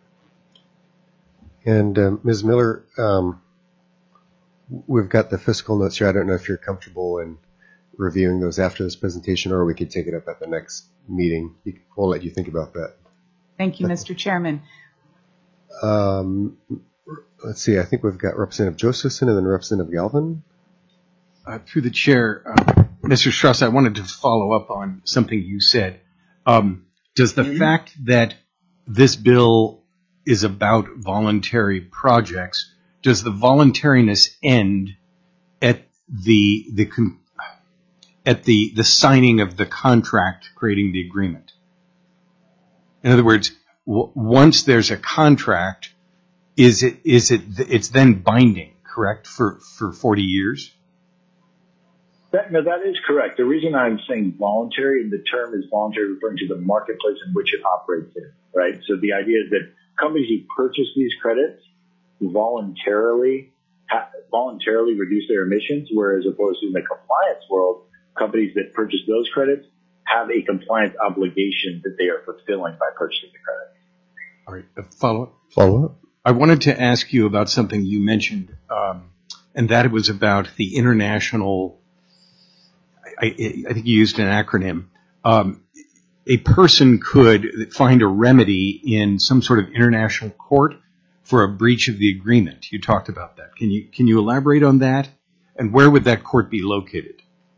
And um, Miz Miller, um, we've got the fiscal notes here. I don't know if you're comfortable in reviewing those after this presentation, or we could take it up at the next meeting. We'll let you think about that. Thank you, Mister Chairman. Um, Let's see, I think we've got Representative Josephson and then Representative Galvin. Uh, through the chair, uh, Mister Strauss, I wanted to follow up on something you said. Um, does the mm-hmm. fact that this bill is about voluntary projects, does the voluntariness end at the the at the the signing of the contract creating the agreement? In other words, w- once there's a contract, Is it, is it, it's then binding, correct, for, for forty years? That, no, that is correct. The reason I'm saying voluntary, and the term is voluntary, referring to the marketplace in which it operates in, right? So the idea is that companies who purchase these credits voluntarily ha- voluntarily reduce their emissions, whereas opposed to in the compliance world, companies that purchase those credits have a compliance obligation that they are fulfilling by purchasing the credits. All right, a follow-up. Follow-up? I wanted to ask you about something you mentioned, um, and that it was about the international, I, I think you used an acronym. Um, a person could find a remedy in some sort of international court for a breach of the agreement. You talked about that. Can you can you elaborate on that? And where would that court be located?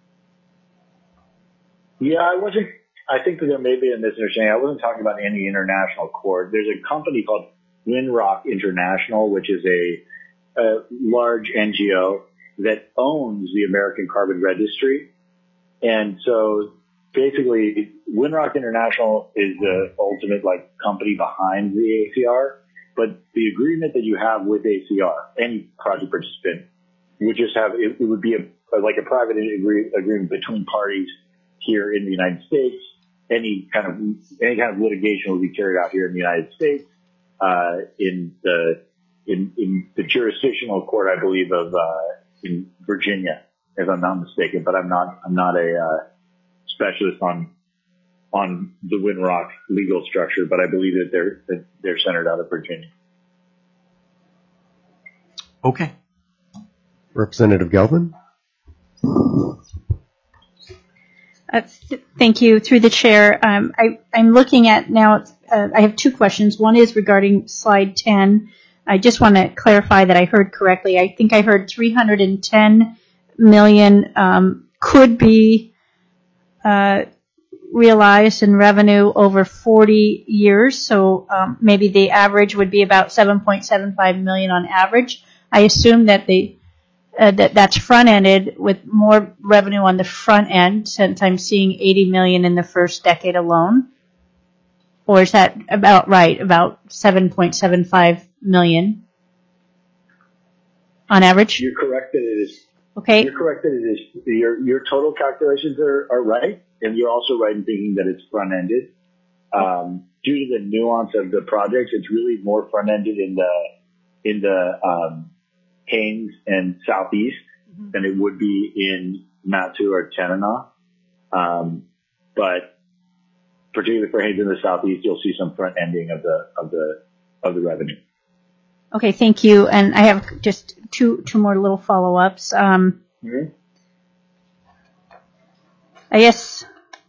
Yeah, I wasn't, I think that there may be a misunderstanding. I wasn't talking about any international court. There's a company called Winrock International, which is a, a large N G O that owns the American Carbon Registry. And so basically, Winrock International is the ultimate like company behind the A C R. But the agreement that you have with A C R, any project participant, would just have, it, it would be a, like a private agree, agreement between parties here in the United States. Any kind of, any kind of litigation will be carried out here in the United States, uh, in the, in, in the jurisdictional court, I believe, of, uh, in Virginia, if I'm not mistaken, but I'm not, I'm not a, uh, specialist on, on the Winrock legal structure, but I believe that they're, that they're centered out of Virginia. Okay. Representative Galvin? Uh, th- thank you. Through the chair, um, I, I'm looking at now, uh, I have two questions. One is regarding slide ten. I just want to clarify that I heard correctly. I think I heard three hundred ten million um, could be uh, realized in revenue over forty years. So um, maybe the average would be about seven point seven five million on average. I assume that the Uh, that that's front-ended with more revenue on the front end, since I'm seeing eighty million in the first decade alone. Or is that about right, about seven point seven five million on average? You're correct that it is. Okay. You're correct that it is. Your your total calculations are, are right, and you're also right in thinking that it's front-ended. Um, due to the nuance of the projects, it's really more front-ended in the in the um, Haines and Southeast mm-hmm. than it would be in Matsu or Tanana. Um, but particularly for Haines in the Southeast, you'll see some front ending of the, of the, of the revenue. Okay. Thank you. And I have just two, two more little follow-ups. Um, mm-hmm. I guess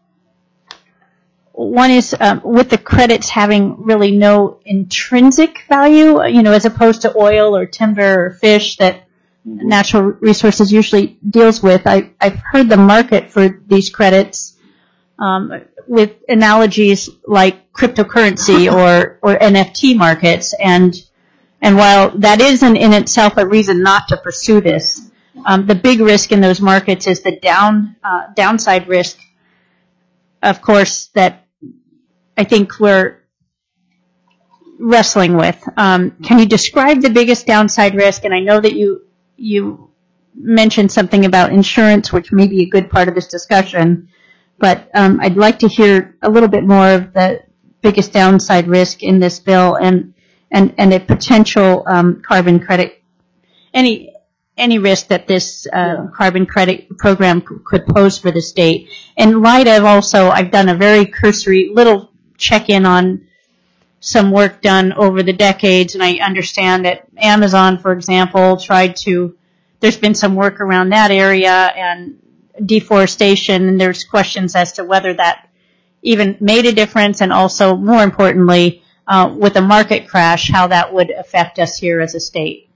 one is um, with the credits having really no intrinsic value, you know, as opposed to oil or timber or fish that mm-hmm. natural resources usually deals with. I, I've heard the market for these credits um, with analogies like cryptocurrency or, or N F T markets. And and while that isn't in itself a reason not to pursue this, um, the big risk in those markets is the down uh, downside risk, of course, that I think we're wrestling with. Um, can you describe the biggest downside risk? And I know that you you mentioned something about insurance, which may be a good part of this discussion, but um, I'd like to hear a little bit more of the biggest downside risk in this bill and and and a potential um, carbon credit, any any risk that this uh, yeah. carbon credit program c- could pose for the state. In light of also, I've done a very cursory little check in on some work done over the decades, and I understand that Amazon, for example, tried to, there's been some work around that area and deforestation, and there's questions as to whether that even made a difference, and also, more importantly, uh, with a market crash, how that would affect us here as a state.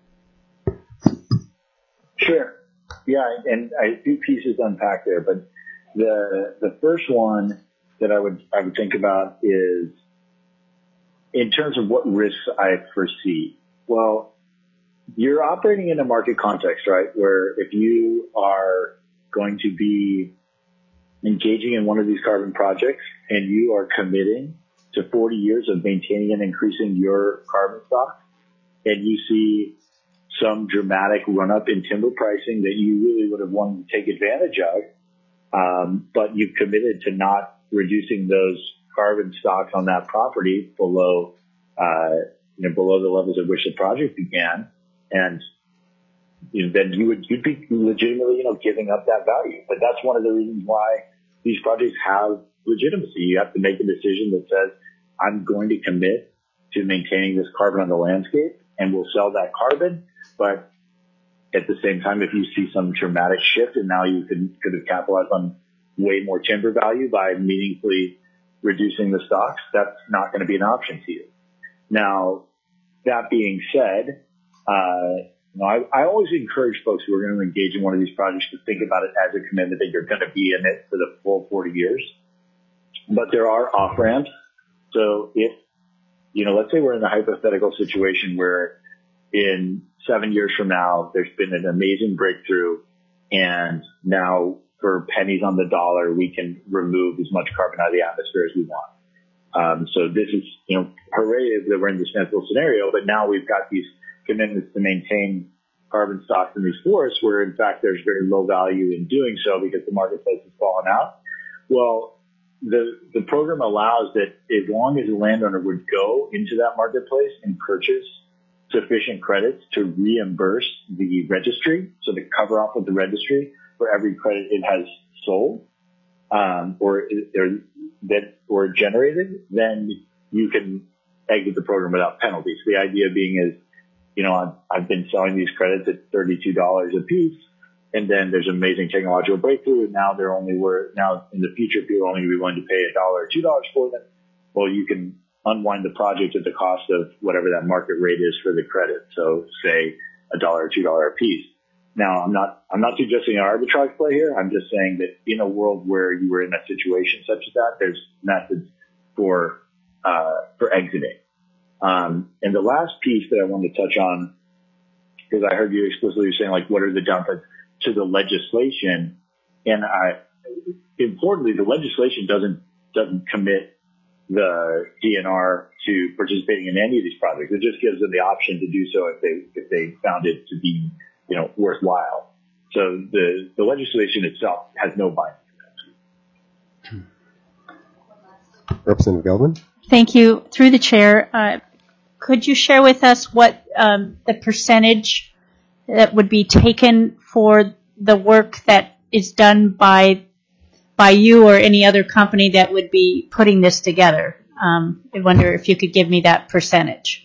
Sure. Yeah, and I do pieces to unpack there, but the the first one that I would I would think about is in terms of what risks I foresee. Well, you're operating in a market context, right? Where if you are going to be engaging in one of these carbon projects and you are committing to forty years of maintaining and increasing your carbon stock, and you see some dramatic run-up in timber pricing that you really would have wanted to take advantage of, um, but you've committed to not reducing those carbon stocks on that property below, uh, you know, below the levels at which the project began, and you know, then you would you'd be legitimately, you know, giving up that value. But that's one of the reasons why these projects have legitimacy. You have to make a decision that says, I'm going to commit to maintaining this carbon on the landscape, and we'll sell that carbon. But at the same time, if you see some dramatic shift and now you could, could have capitalized on way more timber value by meaningfully reducing the stocks, that's not going to be an option to you. Now, that being said, uh, you know, I, I always encourage folks who are going to engage in one of these projects to think about it as a commitment that you're going to be in it for the full forty years. But there are off ramps. So if, you know, let's say we're in the hypothetical situation where in seven years from now, there's been an amazing breakthrough, and now for pennies on the dollar, we can remove as much carbon out of the atmosphere as we want. Um, so this is, you know, hooray that we're in this sensible scenario, but now we've got these commitments to maintain carbon stocks in these forests where, in fact, there's very low value in doing so because the marketplace has fallen out. Well, the the program allows that as long as the landowner would go into that marketplace and purchase sufficient credits to reimburse the registry, so the cover off of the registry for every credit it has sold um, or, or that or generated, then you can exit the program without penalties. The idea being is, you know, I've, I've been selling these credits at thirty-two dollars a piece, and then there's an amazing technological breakthrough, and now they're only worth, now in the future, people are only going to be willing to pay a dollar or two dollars for them. Well, you can unwind the project at the cost of whatever that market rate is for the credit. So say a dollar or two dollar a piece. Now, I'm not, I'm not suggesting an arbitrage play here. I'm just saying that in a world where you were in a situation such as that, there's methods for, uh, for exiting. Um, and the last piece that I wanted to touch on, because I heard you explicitly saying, like, what are the downsides to the legislation? And I, importantly, the legislation doesn't, doesn't commit the D N R to participating in any of these projects. It just gives them the option to do so if they, if they found it to be, you know, worthwhile. So the, the legislation itself has no binding. Representative Geldman? Thank you. Through the chair, uh, could you share with us what um, the percentage that would be taken for the work that is done by by you or any other company that would be putting this together? Um, I wonder if you could give me that percentage.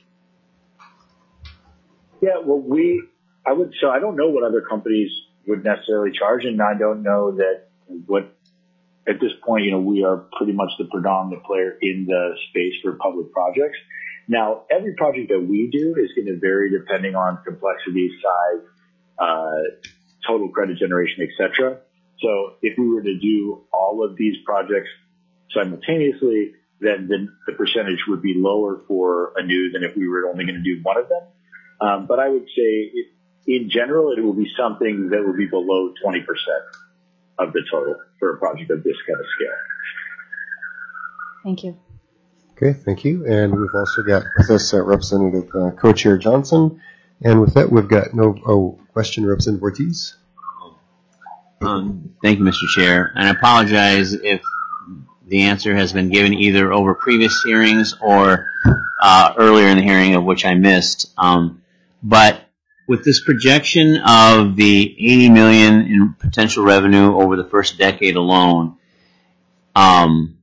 Yeah, well, we, I would, so I don't know what other companies would necessarily charge, and I don't know that what, at this point, you know, we are pretty much the predominant player in the space for public projects. Now, every project that we do is going to vary depending on complexity, size, uh, total credit generation, et cetera. So if we were to do all of these projects simultaneously, then the, the percentage would be lower for a new than if we were only going to do one of them. Um, but I would say it, in general, it will be something that will be below twenty percent of the total for a project of this kind of scale. Thank you. Okay, thank you. And we've also got with us uh, Representative uh, Co-Chair Johnson. And with that, we've got no oh, question, Representative Ortiz. Um, thank you, Mister Chair. And I apologize if the answer has been given either over previous hearings or uh, earlier in the hearing of which I missed. Um, but with this projection of the eighty million dollars in potential revenue over the first decade alone, um,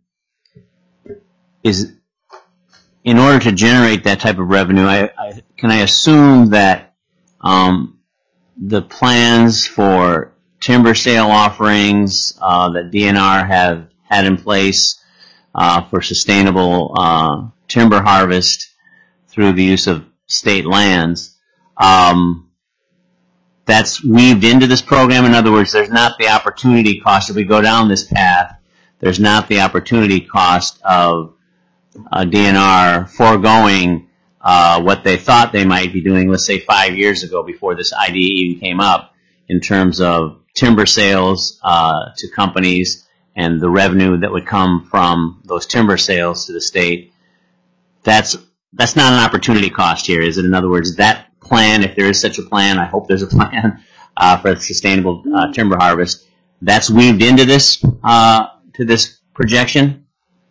is in order to generate that type of revenue, I, I, can I assume that um, the plans for timber sale offerings uh, that D N R have had in place uh, for sustainable uh, timber harvest through the use of state lands, um, that's weaved into this program? In other words, there's not the opportunity cost if we go down this path. There's not the opportunity cost of uh, D N R foregoing uh, what they thought they might be doing, let's say five years ago before this idea even came up, in terms of timber sales uh, to companies and the revenue that would come from those timber sales to the state. That's that's not an opportunity cost here, is it? In other words, that plan, if there is such a plan, I hope there's a plan uh, for sustainable uh, timber harvest, that's weaved into this uh, to this projection?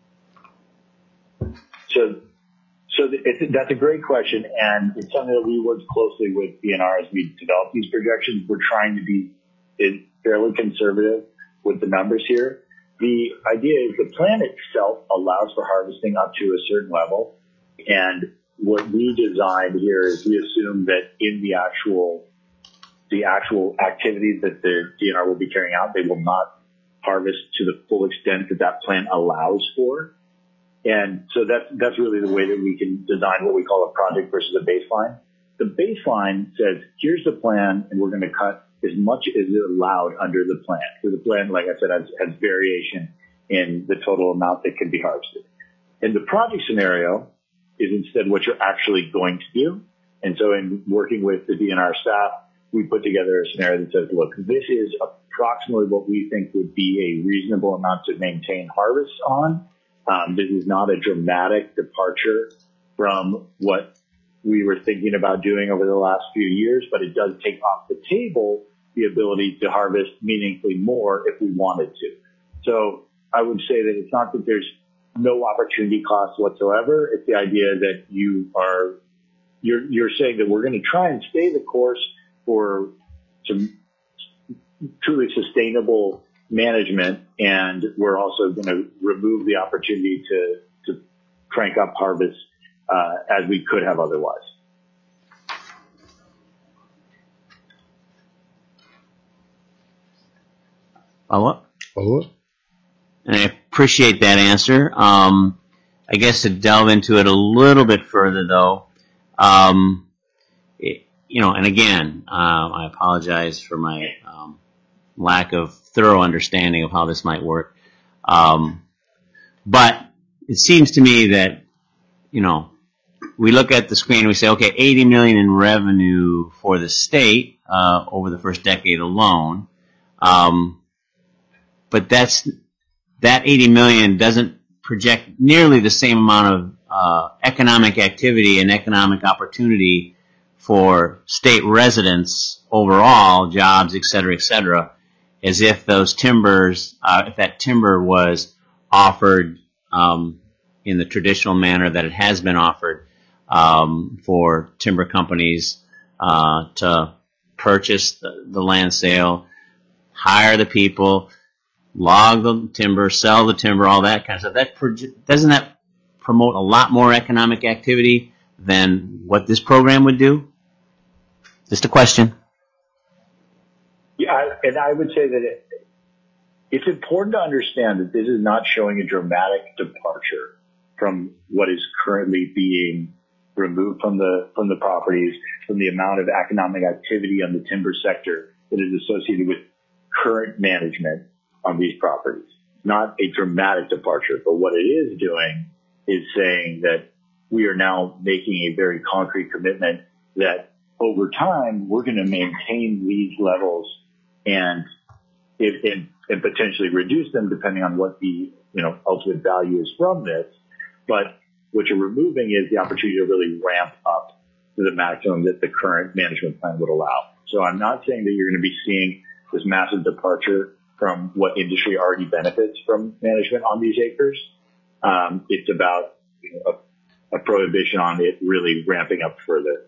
So, so it's, that's a great question, and it's something that we worked closely with D N R as we develop these projections. We're trying to be fairly conservative with the numbers here. The idea is the plan itself allows for harvesting up to a certain level, and what we designed here is we assume that in the actual the actual activities that the D N R will be carrying out, they will not harvest to the full extent that that plan allows for. And so that's, that's really the way that we can design what we call a project versus a baseline. The baseline says, here's the plan, and we're going to cut as much as is allowed under the plan. So the plan, like I said, has, has variation in the total amount that can be harvested. And the project scenario is instead what you're actually going to do. And so in working with the D N R staff, we put together a scenario that says, look, this is approximately what we think would be a reasonable amount to maintain harvest on. Um, this is not a dramatic departure from what we were thinking about doing over the last few years, but it does take off the table the ability to harvest meaningfully more if we wanted to. So I would say that it's not that there's no opportunity cost whatsoever. It's the idea that you are, you're, you're saying that we're going to try and stay the course for some truly sustainable management, and we're also going to remove the opportunity to, to crank up harvest uh, as we could have otherwise. Follow up? Follow up? And I appreciate that answer. Um, I guess to delve into it a little bit further, though, um, it, you know, and again, um, I apologize for my um, lack of thorough understanding of how this might work. Um, but it seems to me that, you know, we look at the screen and we say, okay, eighty million in revenue for the state uh, over the first decade alone. Um, but that's that eighty million doesn't project nearly the same amount of uh, economic activity and economic opportunity for state residents overall, jobs, et cetera, et cetera, as if those timbers, uh, if that timber was offered um, in the traditional manner that it has been offered um, for timber companies uh, to purchase the, the land sale, hire the people, log the timber, sell the timber, all that kind of stuff. That proje- doesn't that promote a lot more economic activity than what this program would do? Just a question. Yeah, I, and I would say that it, it's important to understand that this is not showing a dramatic departure from what is currently being removed from the from the properties, from the amount of economic activity on the timber sector that is associated with current management on these properties. Not a dramatic departure, but what it is doing is saying that we are now making a very concrete commitment that over time we're going to maintain these levels and, if, and and potentially reduce them depending on what the you know ultimate value is from this. But what you're removing is the opportunity to really ramp up to the maximum that the current management plan would allow. So I'm not saying that you're going to be seeing this massive departure from what industry already benefits from management on these acres. Um, it's about you know, a, a prohibition on it really ramping up further.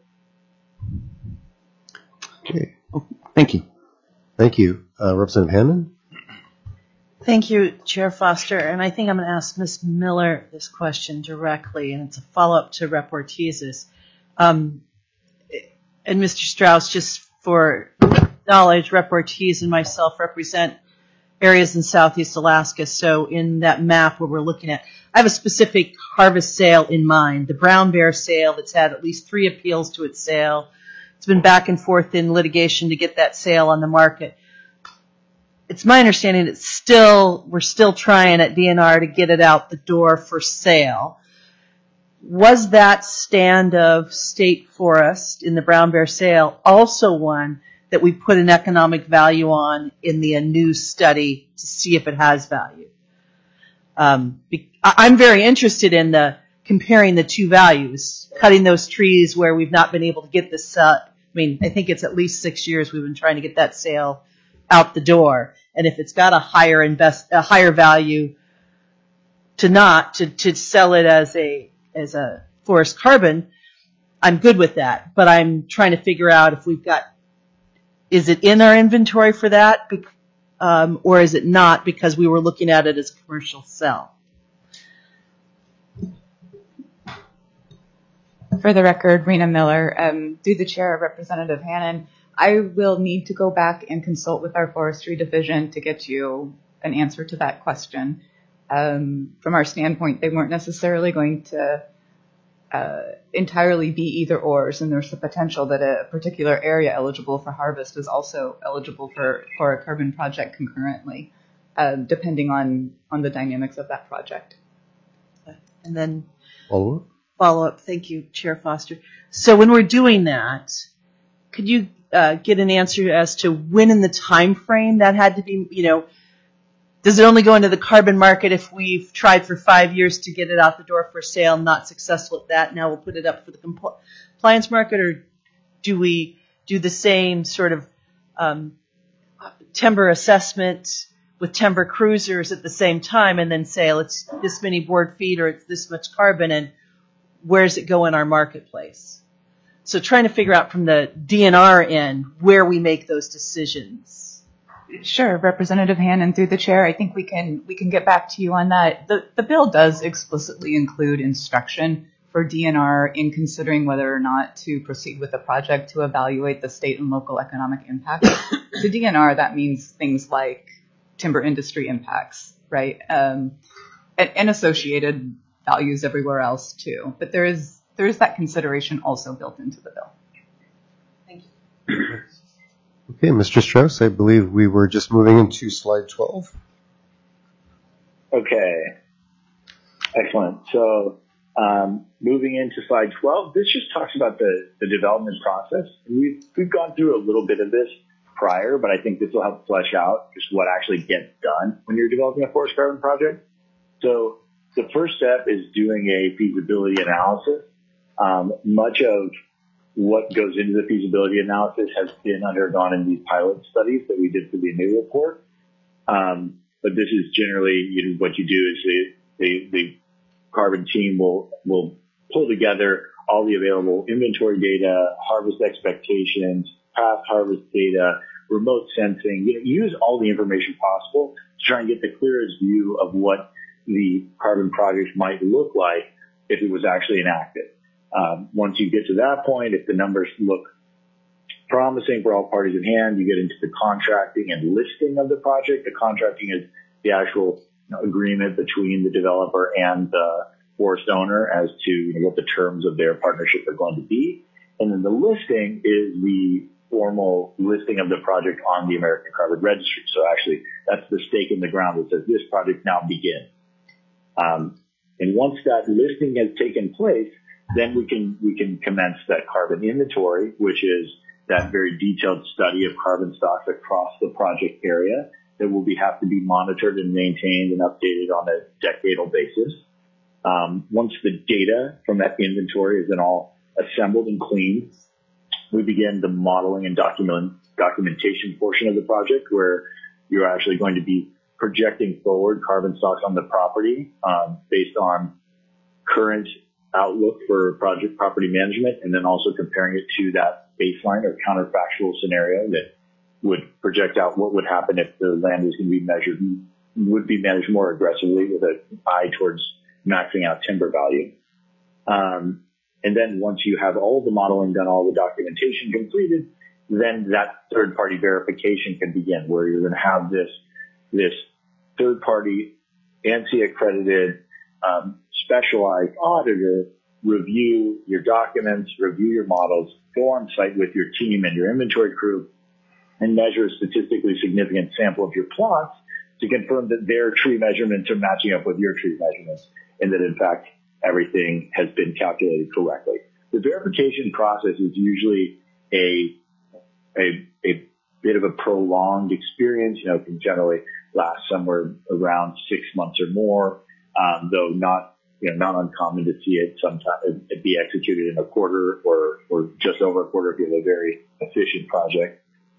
Okay. Thank you. Thank you. Uh, Representative Hammond? Thank you, Chair Foster. And I think I'm going to ask Miz Miller this question directly, and it's a follow-up to Rep Ortiz's. Um, and Mister Strauss, just for knowledge, Rep Ortiz and myself represent areas in Southeast Alaska. So in that map where we're looking at, I have a specific harvest sale in mind, the brown bear sale that's had at least three appeals to its sale. It's been back and forth in litigation to get that sale on the market. It's my understanding it's still, we're still trying at D N R to get it out the door for sale. Was that stand of state forest in the brown bear sale also one that we put an economic value on in the new study to see if it has value? Um, I'm very interested in the comparing the two values, cutting those trees where we've not been able to get this, uh, I mean, I think it's at least six years we've been trying to get that sale out the door. And if it's got a higher invest, a higher value to not, to, to sell it as a, as a forest carbon, I'm good with that. But I'm trying to figure out if we've got, is it in our inventory for that? Um, or is it not because we were looking at it as a commercial sell? For the record, Rena Miller, um, through the chair, Representative Hannan, I will need to go back and consult with our forestry division to get you an answer to that question. Um, from our standpoint, they weren't necessarily going to uh, entirely be either ors, and there's the potential that a particular area eligible for harvest is also eligible for, for a carbon project concurrently, uh, depending on, on the dynamics of that project. And then Follow up? follow up. Thank you, Chair Foster. So when we're doing that, could you uh, get an answer as to when in the time frame that had to be, you know, does it only go into the carbon market if we've tried for five years to get it out the door for sale, not successful at that, now we'll put it up for the compl- compliance market, or do we do the same sort of um, timber assessment with timber cruisers at the same time and then say, it's this many board feet or it's this much carbon, and where does it go in our marketplace? So trying to figure out from the D N R end where we make those decisions. Sure, Representative Hannan, through the chair, I think we can we can get back to you on that. The the bill does explicitly include instruction for D N R in considering whether or not to proceed with the project to evaluate the state and local economic impacts. To D N R, that means things like timber industry impacts, right? Um, and, and associated values everywhere else too. But there is there is that consideration also built into the bill. Thank you. Okay, Mister Strauss, I believe we were just moving into slide twelve. Okay. Excellent. So um, moving into slide twelve, this just talks about the, the development process. We've, we've gone through a little bit of this prior, but I think this will help flesh out just what actually gets done when you're developing a forest carbon project. So the first step is doing a feasibility analysis. Um, much of what goes into the feasibility analysis has been undergone in these pilot studies that we did for the new report. Um, but this is generally, you know, what you do is the, the, the carbon team will, will pull together all the available inventory data, harvest expectations, past harvest data, remote sensing, you know, use all the information possible to try and get the clearest view of what the carbon project might look like if it was actually enacted. Um, once you get to that point, if the numbers look promising for all parties in hand, you get into the contracting and listing of the project. The contracting is the actual, you know, agreement between the developer and the forest owner as to, you know, what the terms of their partnership are going to be. And then the listing is the formal listing of the project on the American Carbon Registry. So actually, that's the stake in the ground that says this project now begins. Um, and once that listing has taken place, then we can we can commence that carbon inventory, which is that very detailed study of carbon stocks across the project area that will be have to be monitored and maintained and updated on a decadal basis. Um, once the data from that inventory is then all assembled and cleaned, we begin the modeling and document documentation portion of the project, where you're actually going to be projecting forward carbon stocks on the property um, based on current outlook for project property management, and then also comparing it to that baseline or counterfactual scenario that would project out what would happen if the land was going to be measured, would be managed more aggressively with an eye towards maxing out timber value. Um, and then once you have all the modeling done, all the documentation completed, then that third-party verification can begin, where you're going to have this this third-party ANSI accredited um, specialized auditor review your documents, review your models, go on site with your team and your inventory crew, and measure a statistically significant sample of your plots to confirm that their tree measurements are matching up with your tree measurements, and that in fact everything has been calculated correctly. The verification process is usually a a, a bit of a prolonged experience. You know, it can generally last somewhere around six months or more, um, though not you know, not uncommon to see it sometimes it be executed in a quarter or, or just over a quarter if you have a very efficient project.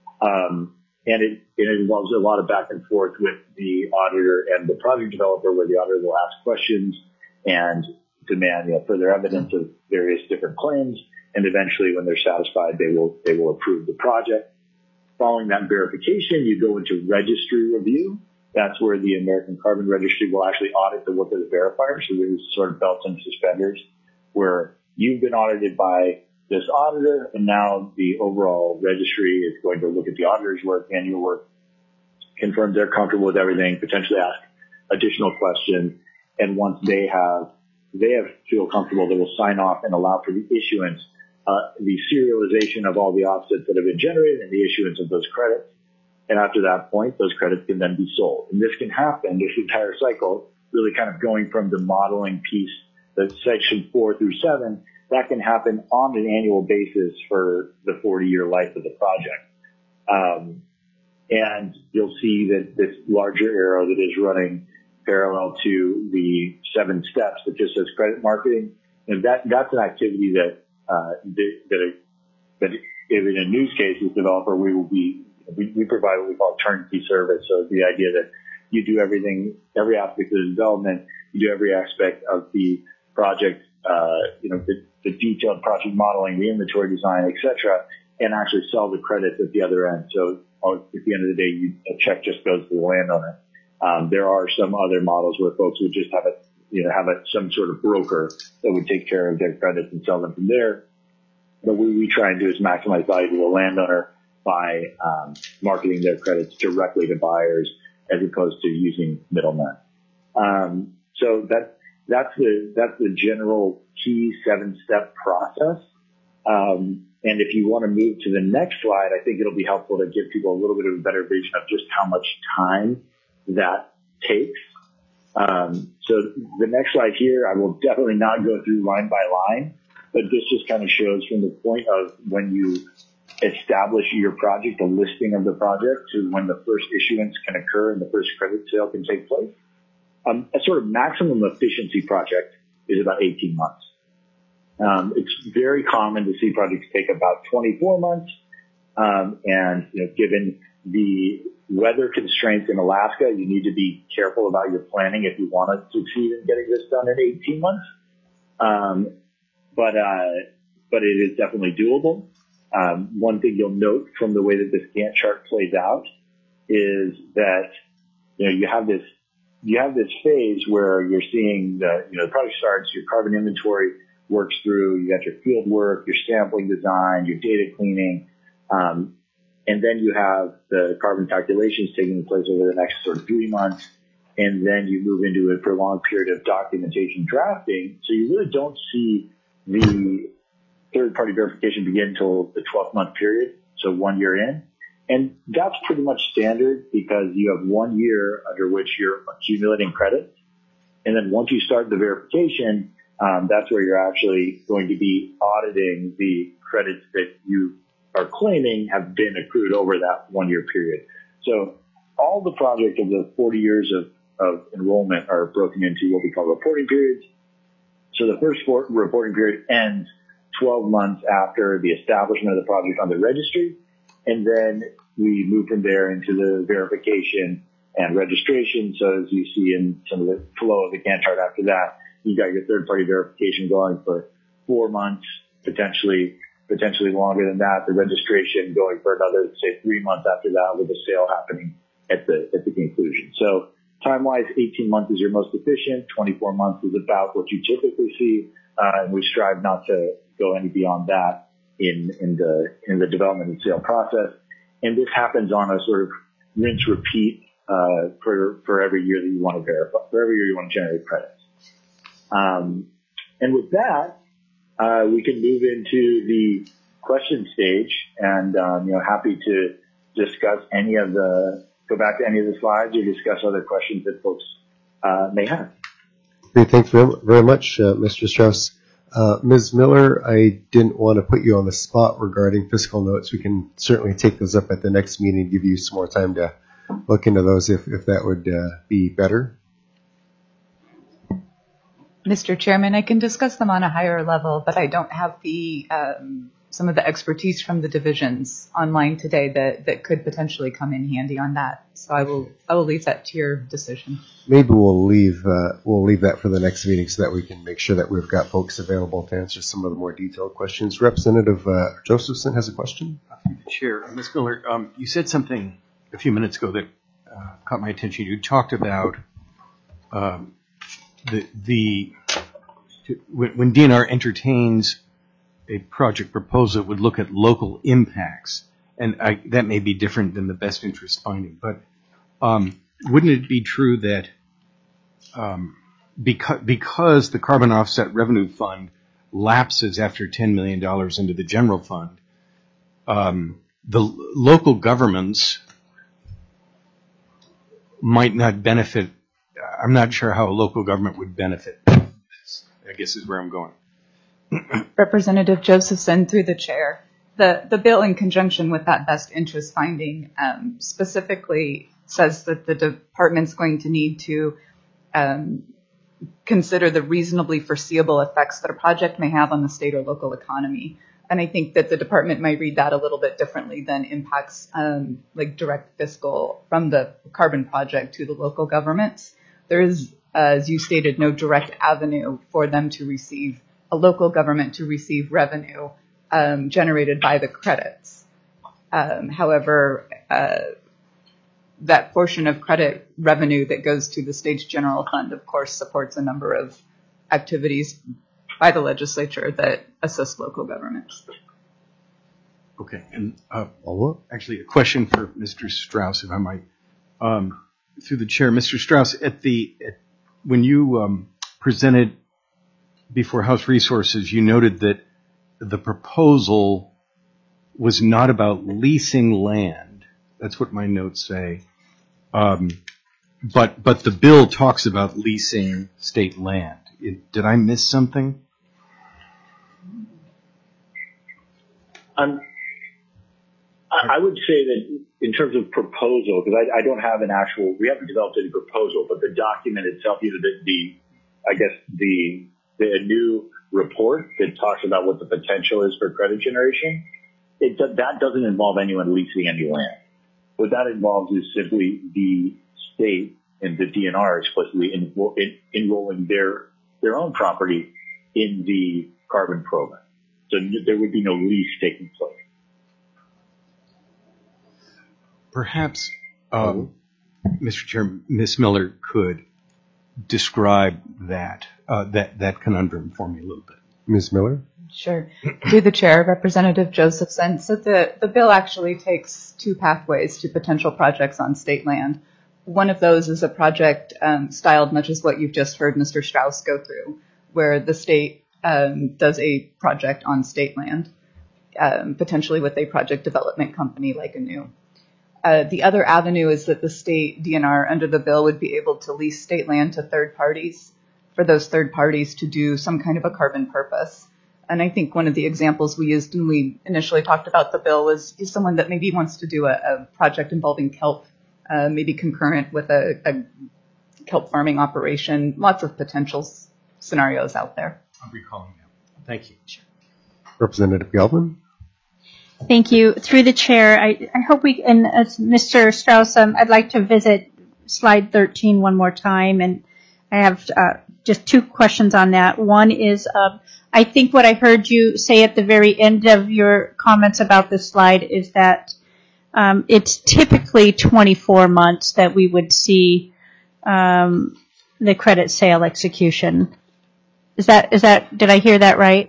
Um, and it, it involves a lot of back and forth with the auditor and the project developer, where the auditor will ask questions and demand, you know, further evidence of various different claims. And eventually, when they're satisfied, they will, they will approve the project. Following that verification, you go into registry review. That's where the American Carbon Registry will actually audit the work of the verifier. So there's sort of belts and suspenders where you've been audited by this auditor, and now the overall registry is going to look at the auditor's work and your work, confirm they're comfortable with everything, potentially ask additional questions. And once they have, they have feel comfortable, they will sign off and allow for the issuance, uh, the serialization of all the offsets that have been generated and the issuance of those credits. And after that point, those credits can then be sold. And this can happen, this entire cycle, really kind of going from the modeling piece, the section four through seven, that can happen on an annual basis for the forty-year life of the project. Um, and you'll see that this larger arrow that is running parallel to the seven steps that just says credit marketing, and that that's an activity that uh, that that, that if in a use cases developer, we will be we, we provide what we call turnkey service. So the idea that you do everything, every aspect of the development, you do every aspect of the project, uh, you know, the, the detailed project modeling, the inventory design, et cetera, and actually sell the credits at the other end. So at the end of the day, you, a check just goes to the landowner. Um, there are some other models where folks would just have a, you know, have a, some sort of broker that would take care of their credits and sell them from there. But what we try and do is maximize value to the landowner by um, marketing their credits directly to buyers as opposed to using middlemen. Um, so that that's the that's the general key seven-step process. Um, and if you want to move to the next slide, I think it'll be helpful to give people a little bit of a better vision of just how much time that takes. Um, so the next slide here, I will definitely not go through line by line, but this just kind of shows from the point of when you establish your project, a listing of the project, to when the first issuance can occur and the first credit sale can take place. Um, a sort of maximum efficiency project is about eighteen months. Um, it's very common to see projects take about twenty-four months. Um, and, you know, given the weather constraints in Alaska, you need to be careful about your planning if you want to succeed in getting this done in eighteen months. Um, but, uh, but it is definitely doable. Um, one thing you'll note from the way that this Gantt chart plays out is that, you know, you have this, you have this phase where you're seeing the, you know, the project starts, your carbon inventory works through, you got your field work, your sampling design, your data cleaning, um, and then you have the carbon calculations taking place over the next sort of three months, and then you move into a prolonged period of documentation drafting. So you really don't see the third-party verification begin until the twelve-month period, so one year in. And that's pretty much standard because you have one year under which you're accumulating credits. And then once you start the verification, um, that's where you're actually going to be auditing the credits that you are claiming have been accrued over that one-year period. So all the project of the forty years of, of enrollment are broken into what we call reporting periods. So the first for, reporting period ends twelve months after the establishment of the project on the registry. And then we move from there into the verification and registration. So as you see in some of the flow of the Gantt chart after that, you got your third-party verification going for four months, potentially potentially longer than that. The registration going for another, say, three months after that, with the sale happening at the at the conclusion. So time-wise, eighteen months is your most efficient. twenty-four months is about what you typically see, uh, and we strive not to go any beyond that in in the in the development and sale process. And this happens on a sort of rinse repeat uh, for for every year that you want to verify, for every year you want to generate credits. Um, and with that, uh, we can move into the question stage, and um, you know, happy to discuss any of the go back to any of the slides or discuss other questions that folks uh, may have. Great, thanks very, very much, uh, Mister Strauss. Uh, Miz Miller, I didn't want to put you on the spot regarding fiscal notes. We can certainly take those up at the next meeting and give you some more time to look into those if, if that would uh, be better. Mister Chairman, I can discuss them on a higher level, but I don't have the um, some of the expertise from the divisions online today that, that could potentially come in handy on that. So I will I will leave that to your decision. Maybe we'll leave uh, we'll leave that for the next meeting so that we can make sure that we've got folks available to answer some of the more detailed questions. Representative uh, Josephson has a question. Chair, Miz Miller, um, you said something a few minutes ago that uh, caught my attention. You talked about um, the the to, when, when D N R entertains a project proposal, it would look at local impacts, and I, that may be different than the best interest finding. But um, wouldn't it be true that um, because because the carbon offset revenue fund lapses after ten million dollars into the general fund, um, the local governments might not benefit? I'm not sure how a local government would benefit. I guess is where I'm going. Representative Josephson, through the chair, the, the bill in conjunction with that best interest finding um, specifically says that the department's going to need to um, consider the reasonably foreseeable effects that a project may have on the state or local economy. And I think that the department might read that a little bit differently than impacts um, like direct fiscal from the carbon project to the local governments. There is, uh, as you stated, no direct avenue for them to receive, a local government to receive revenue um, generated by the credits. Um, however, uh, that portion of credit revenue that goes to the state's general fund, of course, supports a number of activities by the legislature that assist local governments. Okay, and uh, actually a question for Mister Strauss, if I might, um, through the chair. Mister Strauss, at the at, when you um, presented before House Resources, you noted that the proposal was not about leasing land. That's what my notes say. Um, but but the bill talks about leasing state land. It, did I miss something? Um, I, I would say that in terms of proposal, because I, I don't have an actual, we haven't developed any proposal, but the document itself, you know, the, the I guess the the new report that talks about what the potential is for credit generation, it that doesn't involve anyone leasing any land. What that involves is simply the state and the D N R explicitly enroll, in, enrolling their their own property in the carbon program. So there would be no lease taking place. Perhaps, um, Mister Chair, Miz Miller could describe that uh, that that conundrum for me a little bit. Miz Miller? Sure. Through the chair, Representative Josephson. So the, the bill actually takes two pathways to potential projects on state land. One of those is a project um, styled much as what you've just heard Mister Strauss go through, where the state um, does a project on state land, um, potentially with a project development company like a new. Uh, the other avenue is that the state D N R under the bill would be able to lease state land to third parties for those third parties to do some kind of a carbon purpose. And I think one of the examples we used when we initially talked about the bill was is someone that maybe wants to do a, a project involving kelp, uh, maybe concurrent with a, a kelp farming operation. Lots of potential s- scenarios out there. I'm recalling that. Thank you. Representative Gelman? Thank you. Through the chair, I, I hope we, and as Mister Strauss, um, I'd like to visit slide thirteen one more time, and I have uh, just two questions on that. One is, uh, I think what I heard you say at the very end of your comments about this slide is that um, it's typically twenty-four months that we would see um, the credit sale execution. Is that, is that, did I hear that right?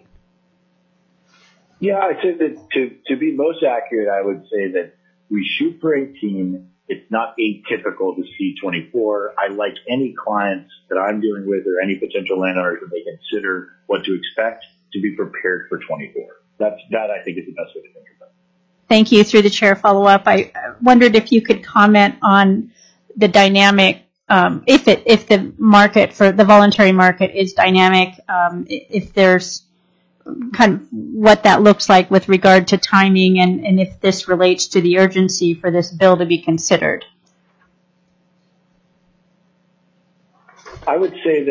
Yeah, I'd say that to, to be most accurate, I would say that we shoot for eighteen. It's not atypical to see twenty-four. I like any clients that I'm dealing with or any potential landowners that they consider what to expect to be prepared for twenty-four. That's, that I think is the best way to think about it. Thank you. Through the chair, follow up. I wondered if you could comment on the dynamic, um, if it, if the market for the voluntary market is dynamic, um, if there's kind of what that looks like with regard to timing, and, and if this relates to the urgency for this bill to be considered. I would say that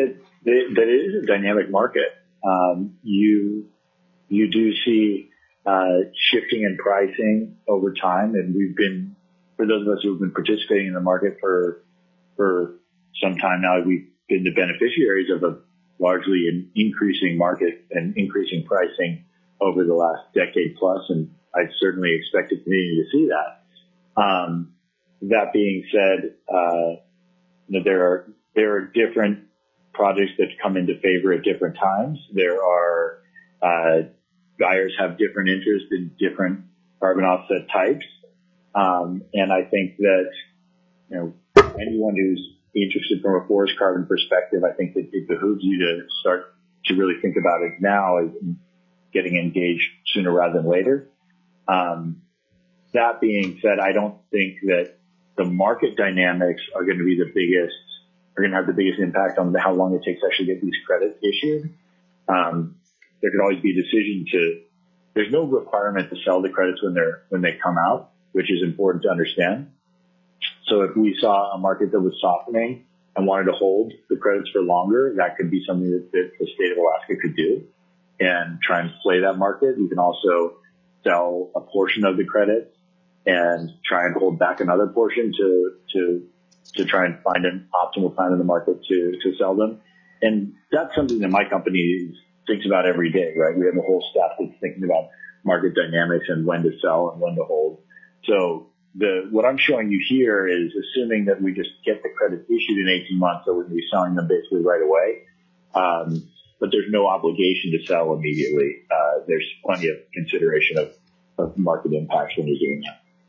that that it is a dynamic market. Um, you you do see uh, shifting in pricing over time, and we've been, for those of us who have been participating in the market for for some time now, we've been the beneficiaries of a largely an increasing market and increasing pricing over the last decade plus, and I certainly expect to continue to see that. Um, that being said, uh, you know, there are there are different projects that come into favor at different times. There are uh, buyers have different interests in different carbon offset types, um, and I think that you know anyone who's interested from a forest carbon perspective, I think that it behooves you to start to really think about it now as getting engaged sooner rather than later. Um, that being said, I don't think that the market dynamics are going to be the biggest, are going to have the biggest impact on how long it takes to actually get these credits issued. Um, there could always be a decision to, there's no requirement to sell the credits when they're, when they come out, which is important to understand. So if we saw a market that was softening and wanted to hold the credits for longer, that could be something that, that the state of Alaska could do and try and play that market. We can also sell a portion of the credits and try and hold back another portion to, to, to try and find an optimal time in the market to, to sell them. And that's something that my company thinks about every day, right? We have a whole staff that's thinking about market dynamics and when to sell and when to hold. So the, what I'm showing you here is assuming that we just get the credit issued in eighteen months, so we're going to be selling them basically right away. Um, but there's no obligation to sell immediately. Uh, there's plenty of consideration of, of market impacts when you're doing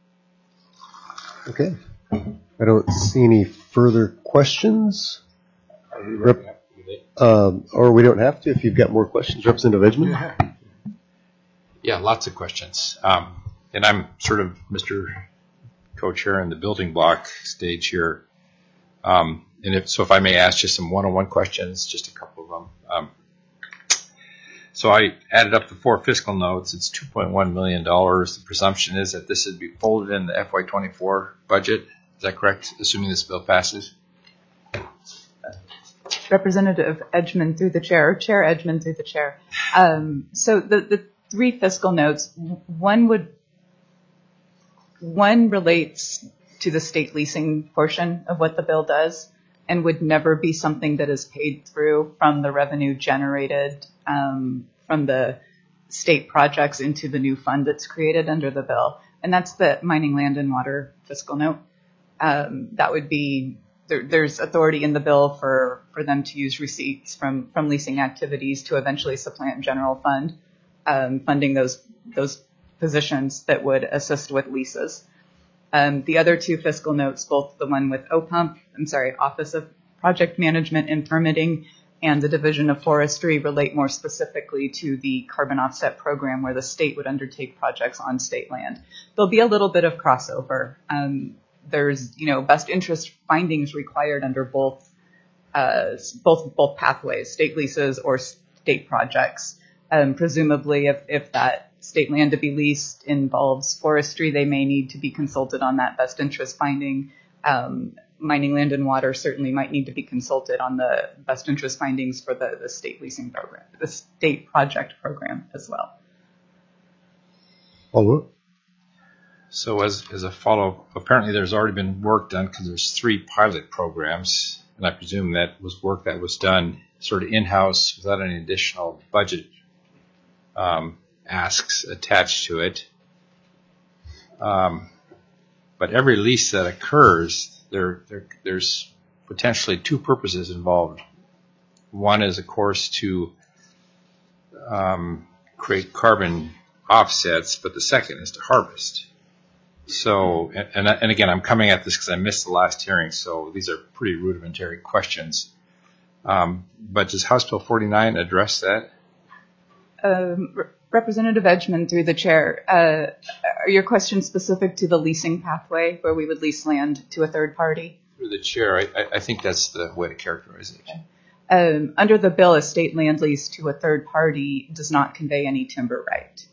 that. Okay. I don't see any further questions. Rep- um, or we don't have to if you've got more questions. Representative Edgman? Yeah, yeah lots of questions. Um, and I'm sort of Mister Co-Chair in the building block stage here. Um, and if, so if I may ask just some one-on-one questions, just a couple of them. Um, so I added up the four fiscal notes. It's two point one million dollars. The presumption is that this would be folded in the F Y twenty-four budget. Is that correct, assuming this bill passes? Representative Edgman through the chair, or Chair Edgman through the chair. Um, so the, the three fiscal notes, one would one relates to the state leasing portion of what the bill does and would never be something that is paid through from the revenue generated um, from the state projects into the new fund that's created under the bill. And that's the mining, land, and water fiscal note. Um, that would be, there, there's authority in the bill for, for them to use receipts from, from leasing activities to eventually supplant general fund, um, funding those, those positions that would assist with leases. Um, the other two fiscal notes, both the one with O P U M P, I'm sorry, Office of Project Management and Permitting, and the Division of Forestry, relate more specifically to the carbon offset program where the state would undertake projects on state land. There'll be a little bit of crossover. Um, there's, you know, best interest findings required under both, uh, both, both pathways, state leases or state projects. Um, presumably, if, if that state land to be leased involves forestry, they may need to be consulted on that best interest finding. Um, mining, land, and water certainly might need to be consulted on the best interest findings for the, the state leasing program, the state project program as well. Follow-up. So as, as a follow-up, apparently there's already been work done because there's three pilot programs, and I presume that was work that was done sort of in-house without any additional budget um, asks attached to it. Um, but every lease that occurs, there, there there's potentially two purposes involved. One is, of course, to um, create carbon offsets, but the second is to harvest. So, and, and, and again, I'm coming at this because I missed the last hearing, so these are pretty rudimentary questions. Um, but does House Bill forty-nine address that? Um, Re- Representative Edgman, through the chair, uh, are your questions specific to the leasing pathway where we would lease land to a third party? Through the chair, I, I think that's the way to characterize it. Okay. Um, under the bill, a state land lease to a third party does not convey any timber right.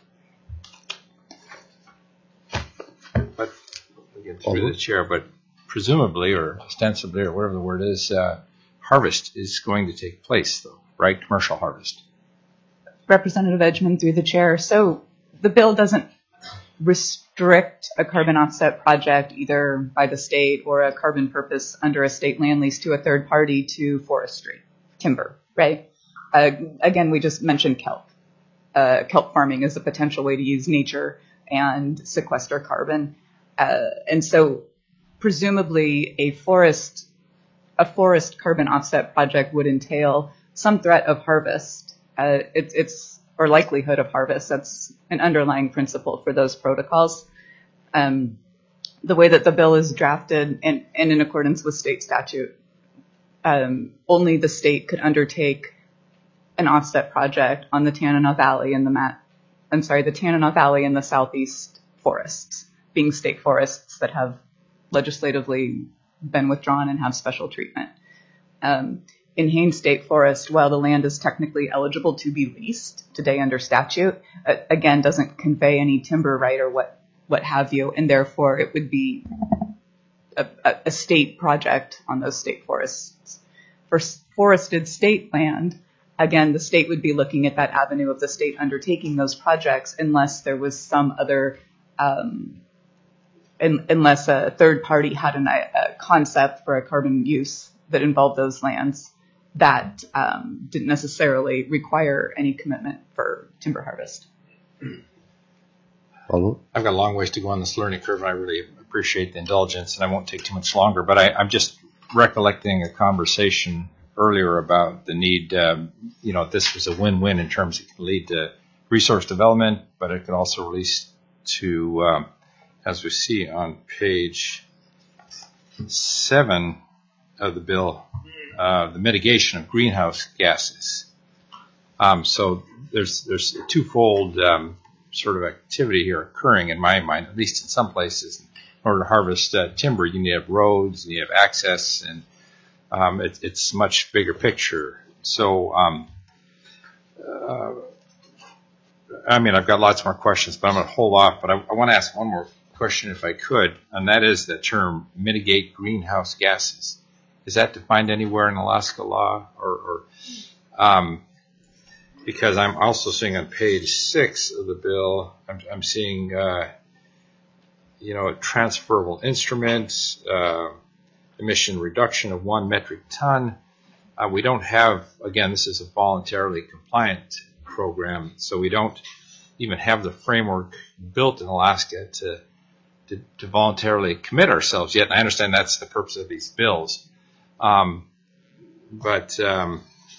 But again, through the chair, but presumably or ostensibly or whatever the word is, uh, harvest is going to take place, though, right? Commercial harvest. Representative Edgman through the chair. So the bill doesn't restrict a carbon offset project either by the state or a carbon purpose under a state land lease to a third party to forestry, timber, right? Uh, again, we just mentioned kelp. Uh, kelp farming is a potential way to use nature and sequester carbon. Uh, and so presumably a forest, a forest carbon offset project would entail some threat of harvest. Uh, it's, it's, or likelihood of harvest. That's an underlying principle for those protocols. Um, the way that the bill is drafted and, and in accordance with state statute, um, only the state could undertake an offset project on the Tanana Valley and the Mat, I'm sorry, the Tanana Valley and the Southeast forests, being state forests that have legislatively been withdrawn and have special treatment. Um, in Haines State Forest, while the land is technically eligible to be leased today under statute, uh, again, doesn't convey any timber right or what, what have you, and therefore it would be a, a, a state project on those state forests. For forested state land, again, the state would be looking at that avenue of the state undertaking those projects unless there was some other, um, in, unless a third party had an, a concept for a carbon use that involved those lands that um, didn't necessarily require any commitment for timber harvest. Follow. I've got a long ways to go on this learning curve, and I really appreciate the indulgence, and I won't take too much longer, but I, I'm just recollecting a conversation earlier about the need, um, you know, this was a win-win in terms it can lead to resource development, but it can also release to, um, as we see on page seven of the bill, uh, the mitigation of greenhouse gases. Um, so there's there's a twofold um, sort of activity here occurring in my mind, at least in some places. In order to harvest uh, timber, you need to have roads, you need to have access, and Um, it, it's much bigger picture. So, um, uh, I mean, I've got lots more questions, but I'm going to hold off. But I, I want to ask one more question, if I could, and that is the term mitigate greenhouse gases. Is that defined anywhere in Alaska law, or, or um, because I'm also seeing on page six of the bill, I'm, I'm seeing, uh, you know, transferable instruments. Uh, emission reduction of one metric ton. Uh, we don't have, again, this is a voluntarily compliant program, so we don't even have the framework built in Alaska to, to, to voluntarily commit ourselves yet. And I understand that's the purpose of these bills. Um, but, um,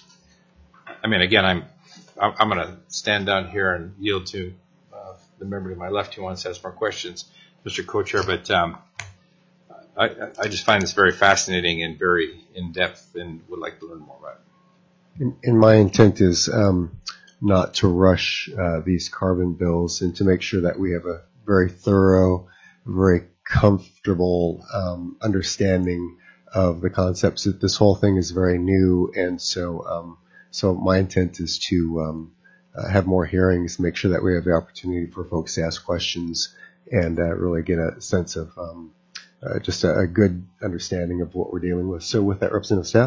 I mean, again, I'm, I'm going to stand down here and yield to uh, the member to my left who wants to ask more questions, Mister Co-Chair, but um, I, I just find this very fascinating and very in-depth and would like to learn more about it. And, and my intent is um, not to rush uh, these carbon bills and to make sure that we have a very thorough, very comfortable um, understanding of the concepts. That this whole thing is very new, and so um, so my intent is to um, uh, have more hearings, make sure that we have the opportunity for folks to ask questions and uh, really get a sense of um, Uh, just a, a good understanding of what we're dealing with. So with that, Representative Stapp.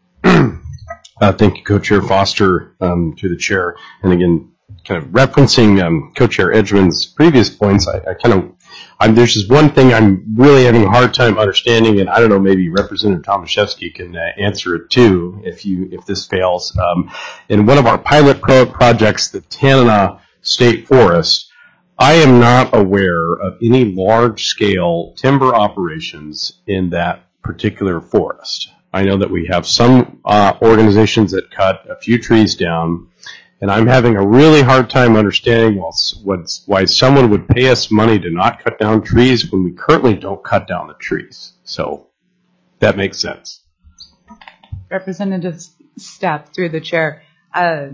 uh, thank you, Co-Chair Foster, um, to the chair. And again, kind of referencing um, Co-Chair Edgman's previous points, I, I kind of, I'm, there's just one thing I'm really having a hard time understanding, and I don't know, maybe Representative Tomaszewski can uh, answer it too if you if this fails. Um, in one of our pilot pro- projects, the Tanana State Forest, I am not aware of any large-scale timber operations in that particular forest. I know that we have some uh, organizations that cut a few trees down, and I'm having a really hard time understanding what's, why someone would pay us money to not cut down trees when we currently don't cut down the trees. So that makes sense. Representative Stapp, through the chair, uh,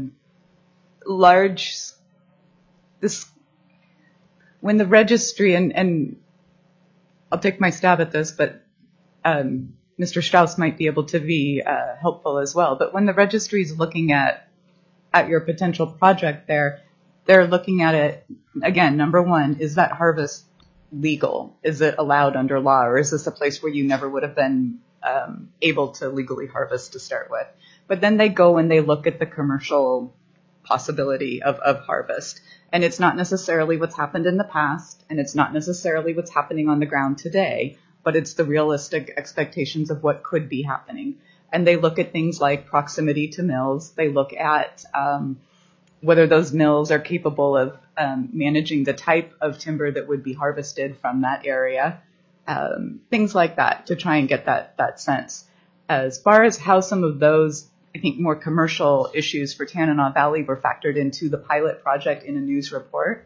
large, this, when the registry, and, and I'll take my stab at this, but um, Mister Strauss might be able to be uh, helpful as well. But when the registry is looking at at your potential project there, they're looking at it, again, number one, is that harvest legal? Is it allowed under law, or is this a place where you never would have been um, able to legally harvest to start with? But then they go and they look at the commercial possibility of, of harvest. And it's not necessarily what's happened in the past, and it's not necessarily what's happening on the ground today, but it's the realistic expectations of what could be happening. And they look at things like proximity to mills. They look at um, whether those mills are capable of um, managing the type of timber that would be harvested from that area, um, things like that, to try and get that, that sense. As far as how some of those, I think, more commercial issues for Tanana Valley were factored into the pilot project in a news report,